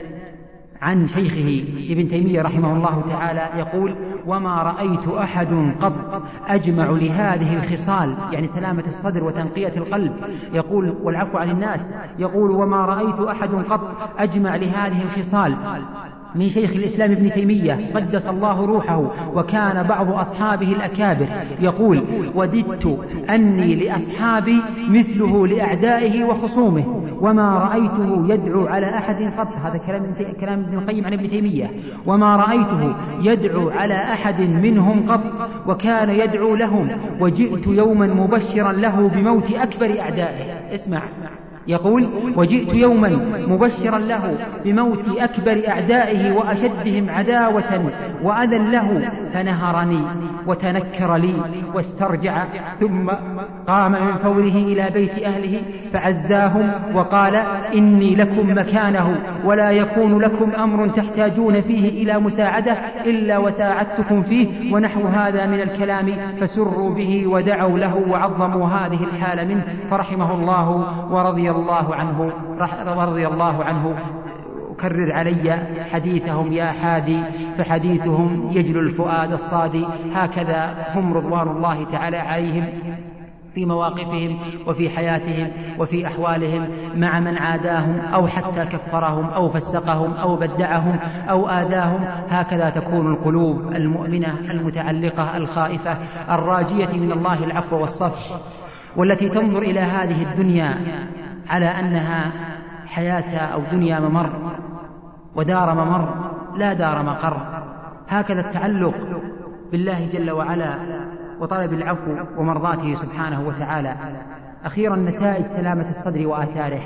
عن شيخه ابن تيمية رحمه الله تعالى، يقول: وما رأيت أحد قط أجمع لهذه الخصال، يعني سلامة الصدر وتنقية القلب، يقول والعفو عن الناس، يقول: وما رأيت أحد قط أجمع لهذه الخصال من شيخ الإسلام ابن تيمية قدس الله روحه. وكان بعض أصحابه الأكابر يقول: وددت أني لأصحابي مثله لأعدائه وخصومه، وما رأيته يدعو على أحد قط. هذا كلام ابن القيم عن ابن تيمية. وما رأيته يدعو على أحد منهم قط، وكان يدعو لهم. وجئت يوما مبشرا له بموت أكبر أعدائه. اسمع، يقول: وجئت يوما مبشرا له بموت أكبر أعدائه وأشدهم عداوة وأذى له، فنهرني وتنكر لي واسترجع، ثم قام من فوره إلى بيت أهله فعزاهم وقال: إني لكم مكانه، ولا يكون لكم أمر تحتاجون فيه إلى مساعدة إلا وساعدتكم فيه، ونحو هذا من الكلام، فسروا به ودعوا له وعظموا هذه الحال منه، فرحمه الله ورضي الله عنه ورضي الله عنه. كرر علي حديثهم يا حادي، فحديثهم يجلو الفؤاد الصادي. هكذا هم رضوان الله تعالى عليهم في مواقفهم وفي حياتهم وفي أحوالهم مع من عاداهم أو حتى كفرهم أو فسقهم أو بدعهم أو آذاهم. هكذا تكون القلوب المؤمنة المتعلقة الخائفة الراجية من الله العفو والصفح، والتي تنظر إلى هذه الدنيا على أنها حياة أو دنيا ممر ودار ممر لا دار مقر. هكذا التعلق بالله جل وعلا وطلب العفو ومرضاته سبحانه وتعالى. أخيرا نتائج سلامة الصدر وآثاره.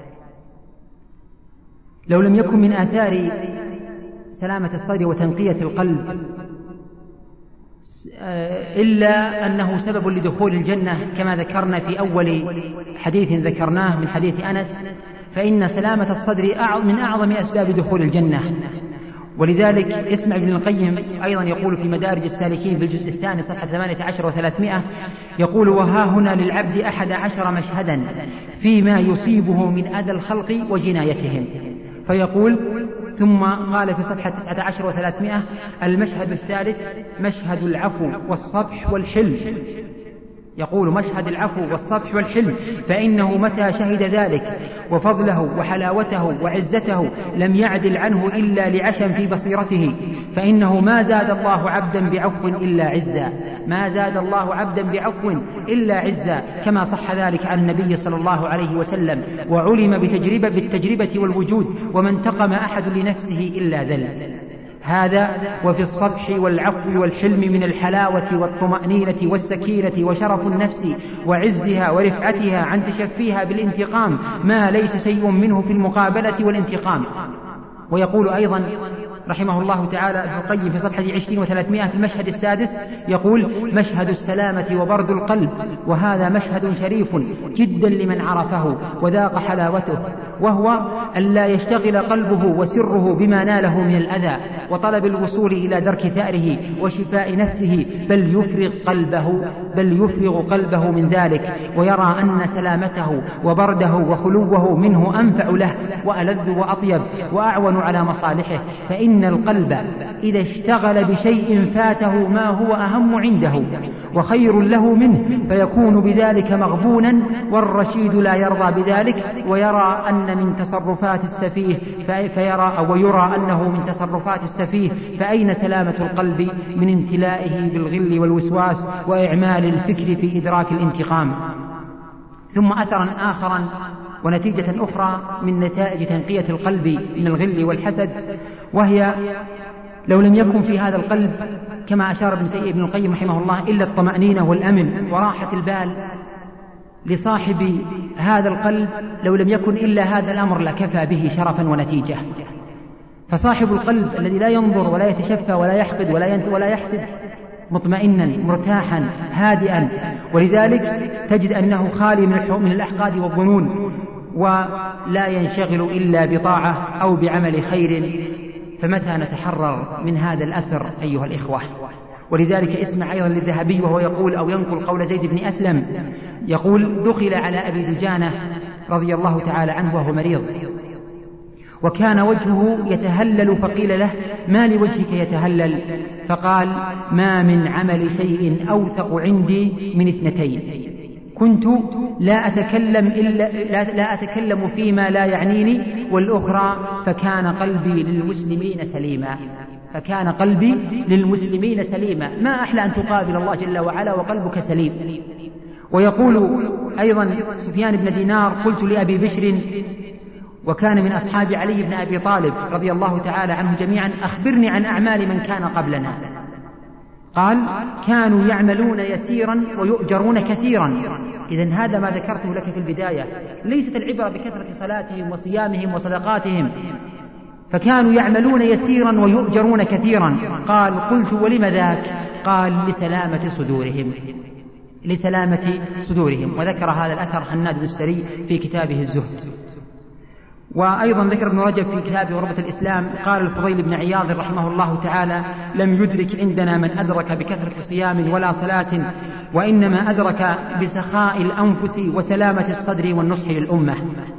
لو لم يكن من آثار سلامة الصدر وتنقية القلب إلا أنه سبب لدخول الجنة كما ذكرنا في أول حديث ذكرناه من حديث أنس، فإن سلامة الصدر من أعظم أسباب دخول الجنة. ولذلك اسمع ابن القيم أيضا يقول في مدارج السالكين في الجزء الثاني صفحة ثمانية عشر وثلاثمائة، يقول: وها هنا للعبد أحد عشر مشهدا فيما يصيبه من أذى الخلق وجنايتهم. فيقول ثم قال في صفحة تسعة عشر وثلاثمائة: المشهد الثالث مشهد العفو والصفح والحلم. يقول: مشهد العفو والصفح والحلم، فإنه متى شهد ذلك وفضله وحلاوته وعزته لم يعدل عنه إلا لعشم في بصيرته، فإنه ما زاد الله عبدا بعفو إلا عزا، ما زاد الله عبدا بعفو إلا عزا، كما صح ذلك عن النبي صلى الله عليه وسلم، وعلم بتجربة بالتجربة والوجود، وما انتقم أحد لنفسه إلا ذل. هذا وفي الصفح والعفو والحلم من الحلاوة والطمأنينة والسكينة وشرف النفس وعزها ورفعتها عن تشفيها بالانتقام ما ليس شيء منه في المقابلة والانتقام. ويقول أيضا رحمه الله تعالى ابن القيم في صفحة عشرين وثلاثمائة في المشهد السادس، يقول: مشهد السلامة وبرد القلب، وهذا مشهد شريف جدا لمن عرفه وذاق حلاوته، وهو أن لا يشتغل قلبه وسره بما ناله من الأذى وطلب الوصول إلى درك ثأره وشفاء نفسه، بل يفرغ قلبه بل يفرغ قلبه من ذلك، ويرى أن سلامته وبرده وخلوه منه أنفع له وألذ وأطيب وأعون على مصالحه. فإن القلب إذا اشتغل بشيء فاته ما هو أهم عنده وخير له منه، فيكون بذلك مغبونا، والرشيد لا يرضى بذلك، ويرى أن من تصرفات السفيه فيرى أو يرى أنه من تصرفات السفيه. فأين سلامة القلب من امتلائه بالغل والوسواس وإعمال الفكر في إدراك الانتقام؟ ثم أثرا آخرا ونتيجة أخرى من نتائج تنقية القلب من الغل والحسد، وهي لو لم يكن في هذا القلب كما أشار ابن القيم رحمه الله إلا الطمأنينة والأمن وراحة البال لصاحب هذا القلب، لو لم يكن إلا هذا الأمر لكفى به شرفا ونتيجة. فصاحب القلب الذي لا ينظر ولا يتشفى ولا يحقد ولا ولا يحسد مطمئنا مرتاحا هادئا، ولذلك تجد أنه خالي من الأحقاد والظنون، ولا ينشغل إلا بطاعة أو بعمل خير. فمتى نتحرر من هذا الأسر أيها الإخوة؟ ولذلك اسمع أيضا للذهبي وهو يقول أو ينقل قول زيد بن أسلم، يقول: دخل على أبي دجانة رضي الله تعالى عنه وهو مريض، وكان وجهه يتهلل، فقيل له: ما لوجهك يتهلل؟ فقال: ما من عمل شيء أوثق عندي من اثنتين، كنت لا أتكلم, إلا لا, لا أتكلم فيما لا يعنيني، والأخرى فكان قلبي للمسلمين سليما فكان قلبي للمسلمين سليما. ما أحلى أن تقابل الله جل وعلا وقلبك سليم. ويقول أيضا سفيان بن دينار: قلت لأبي بشر وكان من أصحاب علي بن أبي طالب رضي الله تعالى عنه جميعا: أخبرني عن أعمال من كان قبلنا. قال: كانوا يعملون يسيرا ويؤجرون كثيرا. إذن هذا ما ذكرته لك في البداية، ليست العبرة بكثرة صلاتهم وصيامهم وصدقاتهم، فكانوا يعملون يسيرا ويؤجرون كثيرا. قال: قلت ولم ذاك؟ قال: لسلامة صدورهم لسلامة صدورهم وذكر هذا الأثر حناد بن السري في كتابه الزهد. وأيضا ذكر ابن رجب في كتابه غربة الإسلام، قال الفضيل بن عياض رحمه الله تعالى: لم يدرك عندنا من أدرك بكثرة صيام ولا صلاة، وإنما أدرك بسخاء الأنفس وسلامة الصدر والنصح للأمة.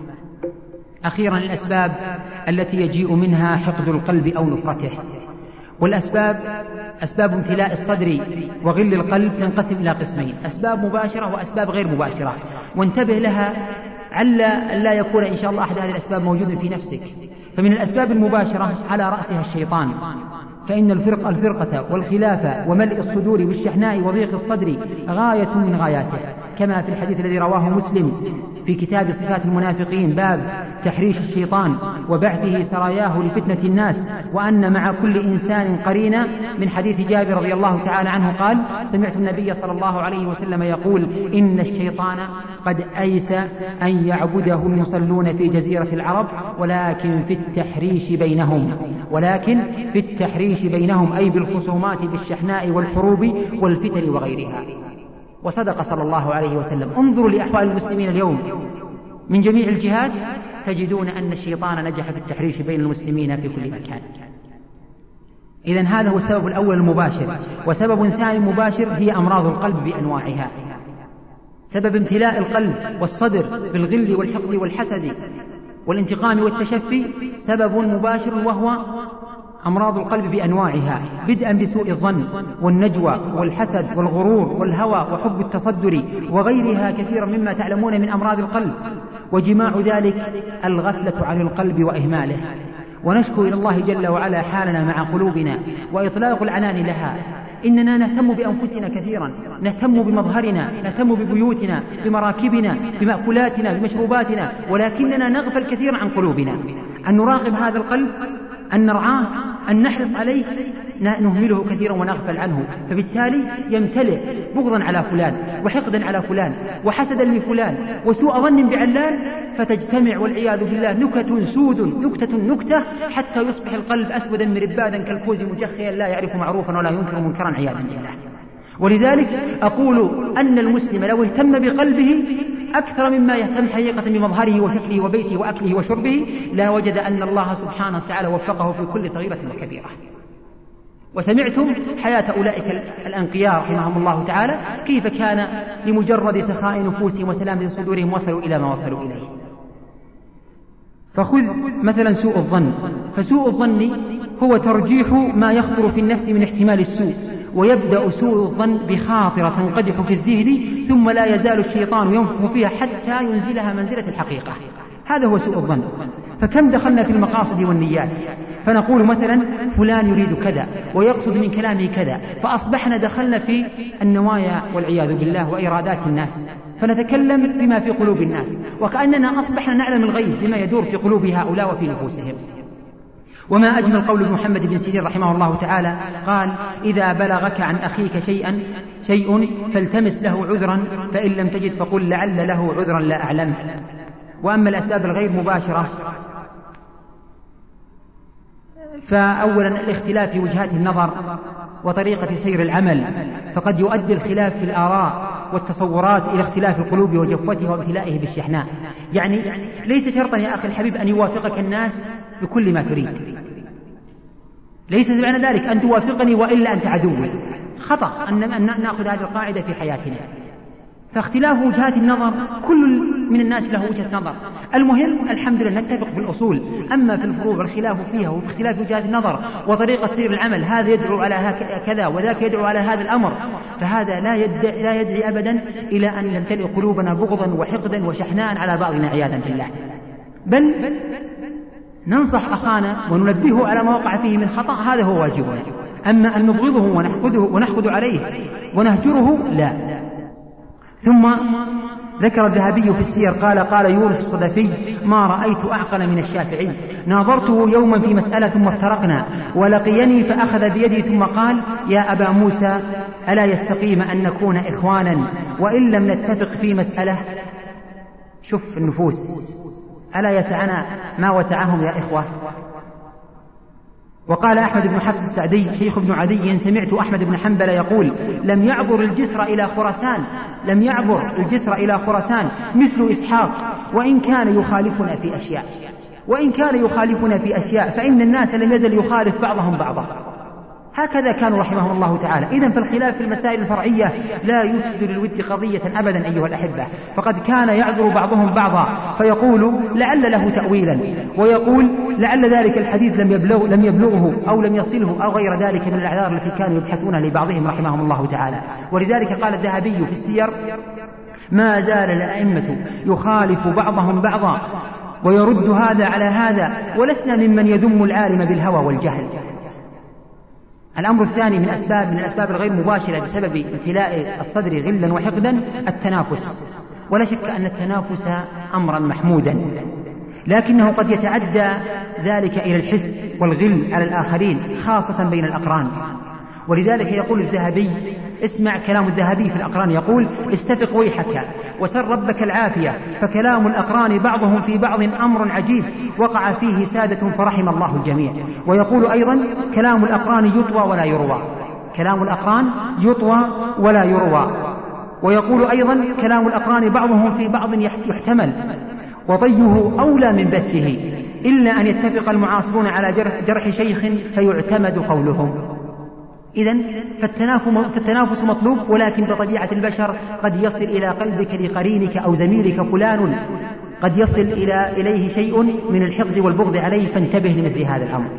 أخيرا الأسباب التي يجيء منها حقد القلب أو نفرته. والأسباب أسباب امتلاء الصدر وغل القلب تنقسم إلى قسمين: أسباب مباشرة وأسباب غير مباشرة، وانتبه لها عل لا يكون إن شاء الله أحد هذه الأسباب موجود في نفسك. فمن الأسباب المباشرة على رأسها الشيطان، فإن الفرق الفرقة والخلافة وملء الصدور بالشحناء وضيق الصدر غاية من غاياته، كما في الحديث الذي رواه مسلم في كتاب صفات المنافقين باب تحريش الشيطان وبعثه سراياه لفتنة الناس، وأن مع كل إنسان قرينة، من حديث جابر رضي الله تعالى عنه قال: سمعت النبي صلى الله عليه وسلم يقول: إن الشيطان قد أيس أن يعبده المصلون في جزيرة العرب، ولكن في التحريش بينهم ولكن في التحريش بينهم أي بالخصومات بالشحناء والحروب والفتن وغيرها. وصدق صلى الله عليه وسلم. انظروا لأحوال المسلمين اليوم من جميع الجهات، تجدون أن الشيطان نجح في التحريش بين المسلمين في كل مكان. إذن هذا هو السبب الأول المباشر. وسبب ثاني مباشر هي أمراض القلب بأنواعها. سبب امتلاء القلب والصدر بالغل والحقد والحسد والانتقام والتشفي سبب مباشر، وهو أمراض القلب بأنواعها، بدءا بسوء الظن والنجوى والحسد والغرور والهوى وحب التصدر وغيرها كثيرا مما تعلمون من أمراض القلب. وجماع ذلك الغفلة عن القلب وإهماله. ونشكو إلى الله جل وعلا حالنا مع قلوبنا وإطلاق العنان لها. إننا نهتم بأنفسنا كثيرا، نهتم بمظهرنا، نهتم ببيوتنا، بمراكبنا، بمأكولاتنا، بمشروباتنا، ولكننا نغفل كثيرا عن قلوبنا. أن نراقب هذا القلب، أن نرعاه، أن نحرص عليه، نهمله كثيرا ونغفل عنه، فبالتالي يمتلئ بغضا على فلان وحقدا على فلان وحسدا لفلان وسوء ظن بعلان، فتجتمع والعياذ بالله نكت سود نكتة نكتة حتى يصبح القلب أسودا مربادا كالكوز مجخيا لا يعرف معروفا ولا ينكر منكرا عياذا بالله. ولذلك أقول أن المسلم لو اهتم بقلبه أكثر مما يهتم حقيقة بمظهره وشكله وبيته وأكله وشربه، لا وجد أن الله سبحانه وتعالى وفقه في كل صغيرة وكبيرة. وسمعتم حياة أولئك الأنقياء رحمهم الله تعالى كيف كان لمجرد سخاء نفوسهم وسلامة صدورهم وصلوا إلى ما وصلوا إليه. فخذ مثلا سوء الظن، فسوء الظن هو ترجيح ما يخطر في النفس من احتمال السوء، ويبدأ سوء الظن بخاطرة تنقدح في الذهن، ثم لا يزال الشيطان ينفخ فيها حتى ينزلها منزلة الحقيقة. هذا هو سوء الظن. فكم دخلنا في المقاصد والنيات، فنقول مثلا فلان يريد كذا ويقصد من كلامه كذا، فأصبحنا دخلنا في النوايا والعياذ بالله وإرادات الناس، فنتكلم بما في قلوب الناس، وكأننا أصبحنا نعلم الغيب بما يدور في قلوب هؤلاء وفي نفوسهم. وما أجمل قول محمد بن سيرين رحمه الله تعالى قال: إذا بلغك عن أخيك شيئا شيء فالتمس له عذرا، فإن لم تجد فقل لعل له عذرا لا أعلم. وأما الأسباب الغير مباشرة، فأولا الاختلاف في وجهات النظر وطريقة سير العمل، فقد يؤدي الخلاف في الآراء والتصورات إلى اختلاف القلوب وجفوته وامتلائه بالشحناء. يعني ليس شرطا يا أخي الحبيب أن يوافقك الناس بكل ما تريد، ليس معنى ذلك أن توافقني وإلا أنت عدوي. خطأ أن نأخذ هذه القاعدة في حياتنا. فاختلاف وجهات النظر كل من الناس له وجهة نظر، المهم الحمد لله نتفق في الأصول. أما في الفروع الخلاف فيها وفي اختلاف وجهات النظر وطريقة سير العمل، هذا يدعو على كذا وذاك يدعو على هذا الأمر، فهذا لا يدعي, لا يدعي أبدا إلى أن نمتلئ قلوبنا بغضا وحقدا وشحناء على بعضنا عياذا بالله، بل ننصح أخانا وننبهه على ما وقع فيه من خطأ، هذا هو واجبنا. أما أن نبغضه ونحقده ونحقد عليه ونهجره لا. ثم ذكر الذهبي في السير قال: قال يونس الصدفي: ما رأيت أعقل من الشافعي، ناظرته يوما في مسألة ثم افترقنا، ولقيني فأخذ بيدي ثم قال: يا أبا موسى ألا يستقيم أن نكون إخوانا وإن لم نتفق في مسألة؟ شوف النفوس، ألا يسعنا ما وسعهم يا إخوة؟ وقال أحمد بن حفص السعدي شيخ ابن عدي: سمعت أحمد بن حنبل يقول: لم يعبر الجسر إلى خراسان لم يعبر الجسر إلى خراسان مثل إسحاق، وإن كان يخالفنا في أشياء وإن كان يخالفنا في أشياء فإن الناس لم يزل يخالف بعضهم بعضا. هكذا كانوا رحمهم الله تعالى. إذن فالخلاف في المسائل الفرعية لا يفسد للود قضية أبدا أيها الأحبة، فقد كان يعذر بعضهم بعضا فيقول لعل له تأويلا، ويقول لعل ذلك الحديث لم يبلغ لم يبلغه أو لم يصله أو غير ذلك من الأعذار التي كانوا يبحثون لبعضهم رحمهم الله تعالى. ولذلك قال الذهبي في السير: ما زال الأئمة يخالف بعضهم بعضا ويرد هذا على هذا، ولسنا ممن يذم العالم بالهوى والجهل. الأمر الثاني من أسباب من الأسباب الغير مباشرة بسبب امتلاء الصدر غلا وحقدا التنافس، ولا شك أن التنافس أمرا محمودا، لكنه قد يتعدى ذلك إلى الحسد والغل على الآخرين خاصة بين الأقران. ولذلك يقول الذهبي، اسمع كلام الذهبي في الأقران، يقول: استفق ويحك وسر ربك العافية، فكلام الأقران بعضهم في بعض أمر عجيب وقع فيه سادة فرحم الله الجميع. ويقول أيضا: كلام الأقران يطوى ولا يروى، كلام الأقران يطوى ولا يروى. ويقول أيضا: كلام الأقران بعضهم في بعض يحتمل وضيه أولى من بثه، إلا أن يتفق المعاصرون على جرح شيخ فيعتمد قولهم. إذن فالتنافس مطلوب، ولكن بطبيعة البشر قد يصل إلى قلبك لقرينك أو زميلك فلان، قد يصل إلى إليه شيء من الحقد والبغض عليه، فانتبه لمثل هذا الأمر.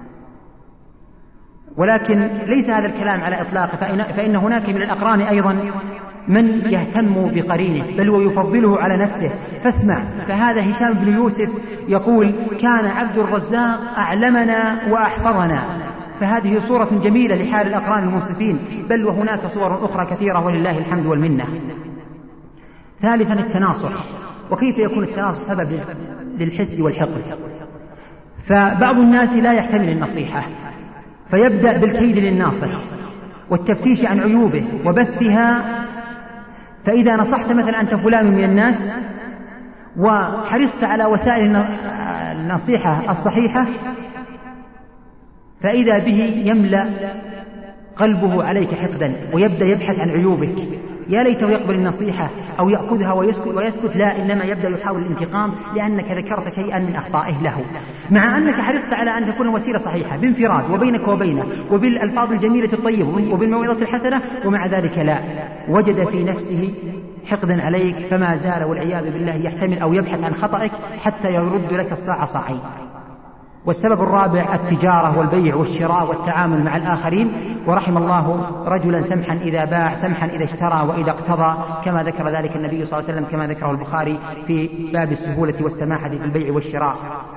ولكن ليس هذا الكلام على إطلاق، فإن, فإن هناك من الأقران أيضا من يهتم بقرينه بل ويفضله على نفسه. فاسمع، فهذا هشام بن يوسف يقول: كان عبد الرزاق أعلمنا وأحفظنا. فهذه صورة جميلة لحال الأقران المنصفين، بل وهناك صور أخرى كثيرة ولله الحمد والمنة. ثالثا التناصح. وكيف يكون التناصح سبب للحسد والحقد؟ فبعض الناس لا يحتمل النصيحة، فيبدأ بالكيد للناصح والتفتيش عن عيوبه وبثها. فإذا نصحت مثلا أنت فلان من الناس وحرصت على وسائل النصيحة الصحيحة، فإذا به يملأ قلبه عليك حقدا ويبدأ يبحث عن عيوبك. يا ليته يقبل النصيحة أو يأخذها ويسكت, ويسكت لا، إنما يبدأ يحاول الانتقام لأنك ذكرت شيئا من أخطائه له، مع أنك حرصت على أن تكون وسيلة صحيحة بانفراد وبينك وبينه وبالألفاظ الجميلة الطيبة وبالموعظة الحسنة، ومع ذلك لا، وجد في نفسه حقدا عليك، فما زال والعياذ بالله يحتمل أو يبحث عن خطأك حتى يرد لك الصاع صاعين. والسبب الرابع التجارة والبيع والشراء والتعامل مع الآخرين. ورحم الله رجلا سمحا إذا باع سمحا إذا اشترى وإذا اقتضى، كما ذكر ذلك النبي صلى الله عليه وسلم، كما ذكره البخاري في باب السهولة والسماحة في البيع والشراء.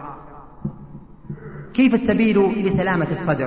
كيف السبيل لسلامة الصدر؟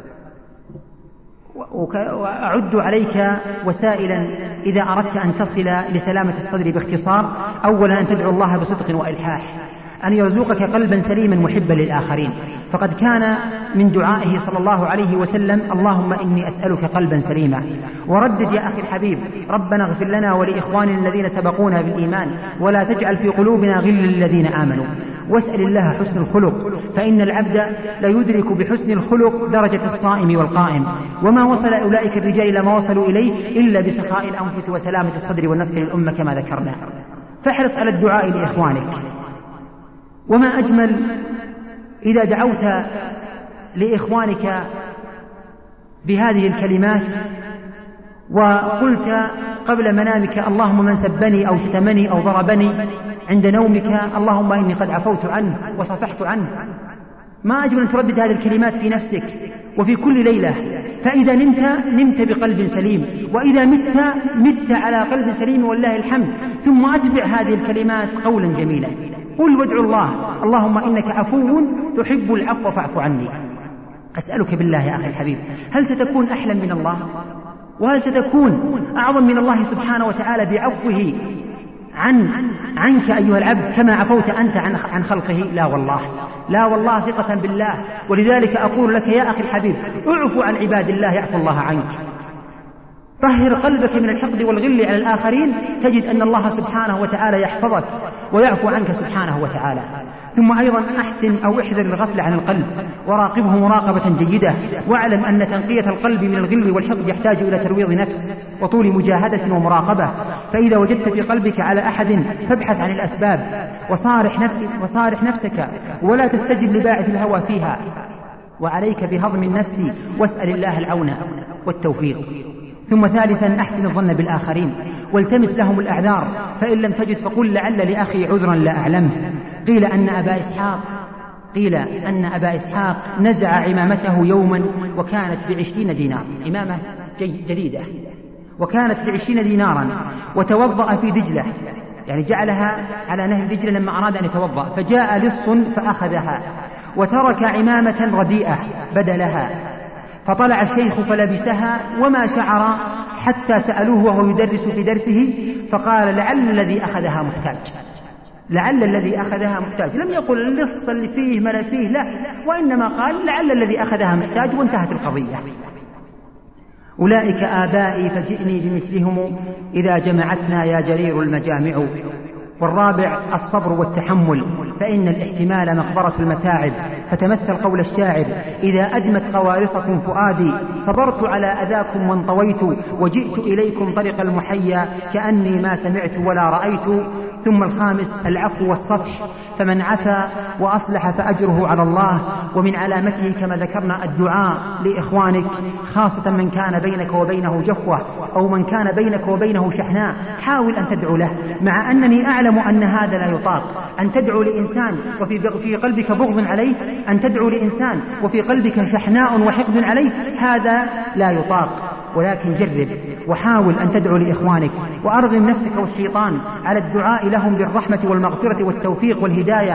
وأعد عليك وسائلا إذا أردت أن تصل لسلامة الصدر باختصار. أولا أن تدعو الله بصدق وإلحاح أن يرزقك قلبا سليما محبا للآخرين، فقد كان من دعائه صلى الله عليه وسلم: اللهم إني أسألك قلبا سليما. وردد يا أخي الحبيب: ربنا اغفر لنا ولإخواننا الذين سبقونا بالإيمان ولا تجعل في قلوبنا غلا للذين آمنوا. واسأل الله حسن الخلق، فإن العبد لا يدرك بحسن الخلق درجة الصائم والقائم، وما وصل أولئك الرجال لما وصلوا إليه إلا بسخاء الأنفس وسلامة الصدر والنصر للأمة كما ذكرنا. فاحرص على الدعاء لإخوانك. وما أجمل إذا دعوت لإخوانك بهذه الكلمات وقلت قبل منامك: اللهم من سبني أو شتمني أو ضربني، عند نومك: اللهم إني قد عفوت عنه وصفحت عنه. ما أجمل أن تردد هذه الكلمات في نفسك وفي كل ليلة، فإذا نمت نمت بقلب سليم، وإذا مت مت على قلب سليم والله الحمد. ثم أتبع هذه الكلمات قولا جميلا، قل وادعو الله: اللهم إنك عفو تحب العفو فاعف عني. أسألك بالله يا أخي الحبيب، هل ستكون أحلم من الله؟ وهل ستكون أعظم من الله سبحانه وتعالى بعفوه عن عنك أيها العبد كما عفوت أنت عن عن خلقه؟ لا والله، لا والله، ثقة بالله. ولذلك أقول لك يا أخي الحبيب: اعفو عن عباد الله يعفو الله عنك. طهر قلبك من الحقد والغل على الآخرين، تجد أن الله سبحانه وتعالى يحفظك ويعفو عنك سبحانه وتعالى. ثم أيضا أحسن أو احذر الغفل عن القلب، وراقبه مراقبة جيدة، واعلم أن تنقية القلب من الغل والحقد يحتاج إلى ترويض نفس وطول مجاهدة ومراقبة. فإذا وجدت في قلبك على أحد فابحث عن الأسباب وصارح نفسك, وصارح نفسك ولا تستجب لباعث الهوى فيها، وعليك بهضم النفس واسأل الله العون والتوفيق. ثم ثالثا أحسن الظن بالآخرين والتمس لهم الأعذار، فإن لم تجد فقل لعل لأخي عذرا لا أعلمه. قيل أن أبا إسحاق قيل أن أبا إسحاق نزع عمامته يوما وكانت بعشرين دينار، عمامة جديدة وكانت بعشرين دينارا، وتوضأ في دجلة، يعني جعلها على نهر دجلة لما أراد أن يتوضأ، فجاء لص فأخذها وترك عمامة رديئة بدلها، فطلع الشيخ فلبسها وما شعر حتى سألوه وهو يدرس في درسه فقال لعل الذي أخذها محتاج، لعل الذي أخذها محتاج. لم يقل اللص اللي فيه ما فيه، لا، وإنما قال لعل الذي أخذها محتاج، وانتهت القضية. أولئك آبائي فجئني بمثلهم إذا جمعتنا يا جرير المجامع. والرابع الصبر والتحمل، فإن الاحتمال مقبرة المتاعب. فتمثل قول الشاعر: إذا أدمت قوارصكم فؤادي صبرت على أذاكم وانطويت، وجئت إليكم طريق المحيا كأني ما سمعت ولا رأيت. ثم الخامس العفو والصفح، فمن عفا وأصلح فأجره على الله. ومن علامته كما ذكرنا الدعاء لإخوانك، خاصة من كان بينك وبينه جفوة أو من كان بينك وبينه شحناء، حاول أن تدعو له، مع أنني أعلم أن هذا لا يطاق. أن تدعو لإنسان وفي في قلبك بغض عليه، أن تدعو لإنسان وفي قلبك شحناء وحقد عليه، هذا لا يطاق. ولكن جرب وحاول أن تدعو لإخوانك، وأرغم نفسك والشيطان على الدعاء لهم بالرحمة والمغفرة والتوفيق والهداية.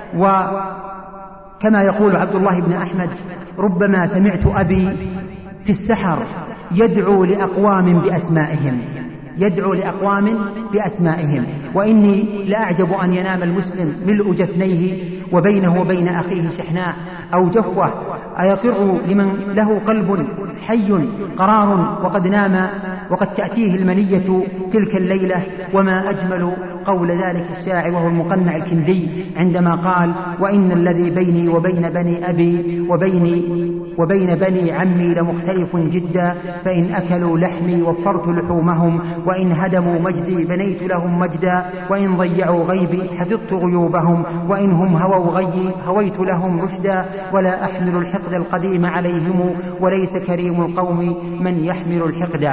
وكما يقول عبد الله بن أحمد: ربما سمعت أبي في السحر يدعو لأقوام بأسمائهم، يدعو لأقوام بأسمائهم، وإني لأعجب أن ينام المسلم ملء جفنيه وبينه وبين أخيه شحناء أو جفوة، أيقر لمن له قلب حي قرار وقد نام وقد تأتيه المنية تلك الليلة. وما أجمل قول ذلك الشاعر وهو المقنع الكندي عندما قال: وإن الذي بيني وبين بني أبي وبيني وبين بني عمي لمختلف جدا، فإن أكلوا لحمي وفرت لحومهم، وإن هدموا مجدي بنيت لهم مجدا، وإن ضيعوا غيبي حفظت غيوبهم، وإن هم هووا غيي هويت لهم رشدا، ولا أحمل الحقد القديم عليهم، وليس كريم القوم من يحمل الحقد.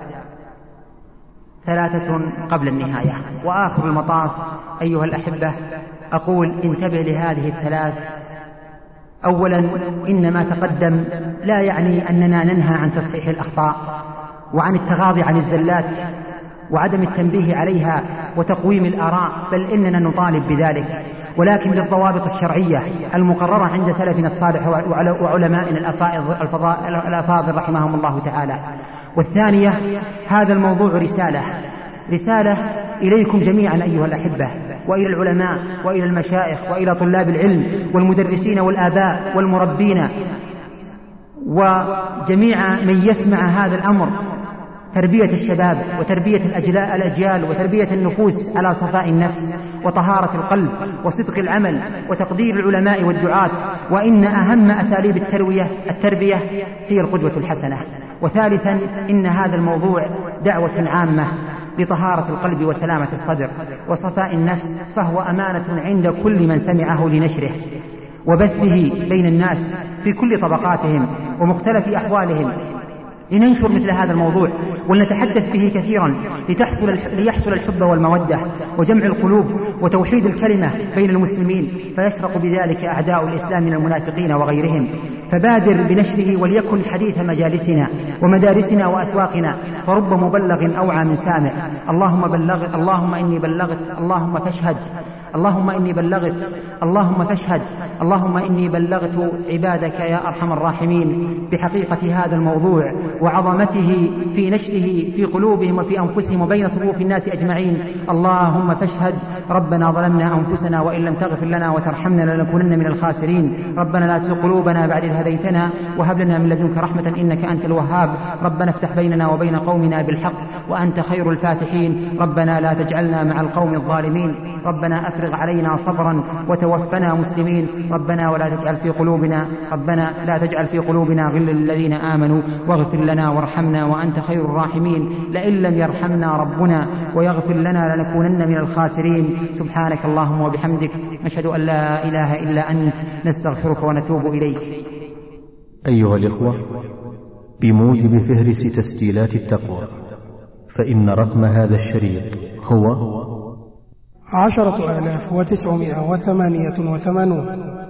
ثلاثة قبل النهاية. وآخر المطاف أيها الأحبة أقول انتبه لهذه الثلاث. أولا، إن ما تقدم لا يعني أننا ننهى عن تصحيح الأخطاء وعن التغاضي عن الزلات وعدم التنبيه عليها وتقويم الآراء، بل إننا نطالب بذلك، ولكن بالضوابط الشرعية المقررة عند سلفنا الصالح وعلمائنا الأفاضل رحمهم الله تعالى. والثانية، هذا الموضوع رسالة رسالة إليكم جميعا أيها الأحبة، وإلى العلماء وإلى المشايخ وإلى طلاب العلم والمدرسين والآباء والمربين وجميع من يسمع هذا الأمر، تربية الشباب وتربية الأجيال وتربية النفوس على صفاء النفس وطهارة القلب وصدق العمل وتقدير العلماء والدعاة. وإن أهم أساليب التربية التربية هي القدوة الحسنة. وثالثا، إن هذا الموضوع دعوة عامة لطهارة القلب وسلامة الصدر وصفاء النفس، فهو أمانة عند كل من سمعه لنشره وبثه بين الناس في كل طبقاتهم ومختلف أحوالهم، لننشر مثل هذا الموضوع ولنتحدث به كثيرا لتحصل ليحصل الحب والمودة وجمع القلوب وتوحيد الكلمة بين المسلمين، فيشرق بذلك أعداء الإسلام من المنافقين وغيرهم. فبادر بنشره وليكن حديث مجالسنا ومدارسنا وأسواقنا، فرب مبلغ أوعى من سامع. اللهم بلغ اللهم إني بلغت اللهم فاشهد اللهم إني بلغت اللهم فاشهد اللهم إني بلغت عبادك يا أرحم الراحمين بحقيقة هذا الموضوع وعظمته في نشره في قلوبهم وفي أنفسهم وبين صفوف الناس أجمعين. اللهم فاشهد. ربنا ظلمنا أنفسنا وإن لم تغفر لنا وترحمنا لنكونن من الخاسرين. ربنا لا تزغ قلوبنا بعد إذ هديتنا وهب لنا من لدنك رحمة إنك أنت الوهاب. ربنا افتح بيننا وبين قومنا بالحق وأنت خير الفاتحين. ربنا لا تجعلنا مع القوم الظالمين. ربنا أفرغ علينا صبرا وتوفنا مسلمين. ربنا ولا تجعل في قلوبنا ربنا لا تجعل في قلوبنا غلا للذين آمنوا واغفر لنا وارحمنا وأنت خير الراحمين. لئن لم يرحمنا ربنا ويغفر لنا لنكونن من الخاسرين. سبحانك اللهم وبحمدك نشهد أن لا إله إلا أنت نستغفرك ونتوب إليك. أيها الإخوة، بموجب فهرس تسجيلات التقوى فإن رقم هذا الشريط هو عشرة آلاف وتسعمائة وثمانية وثمانون.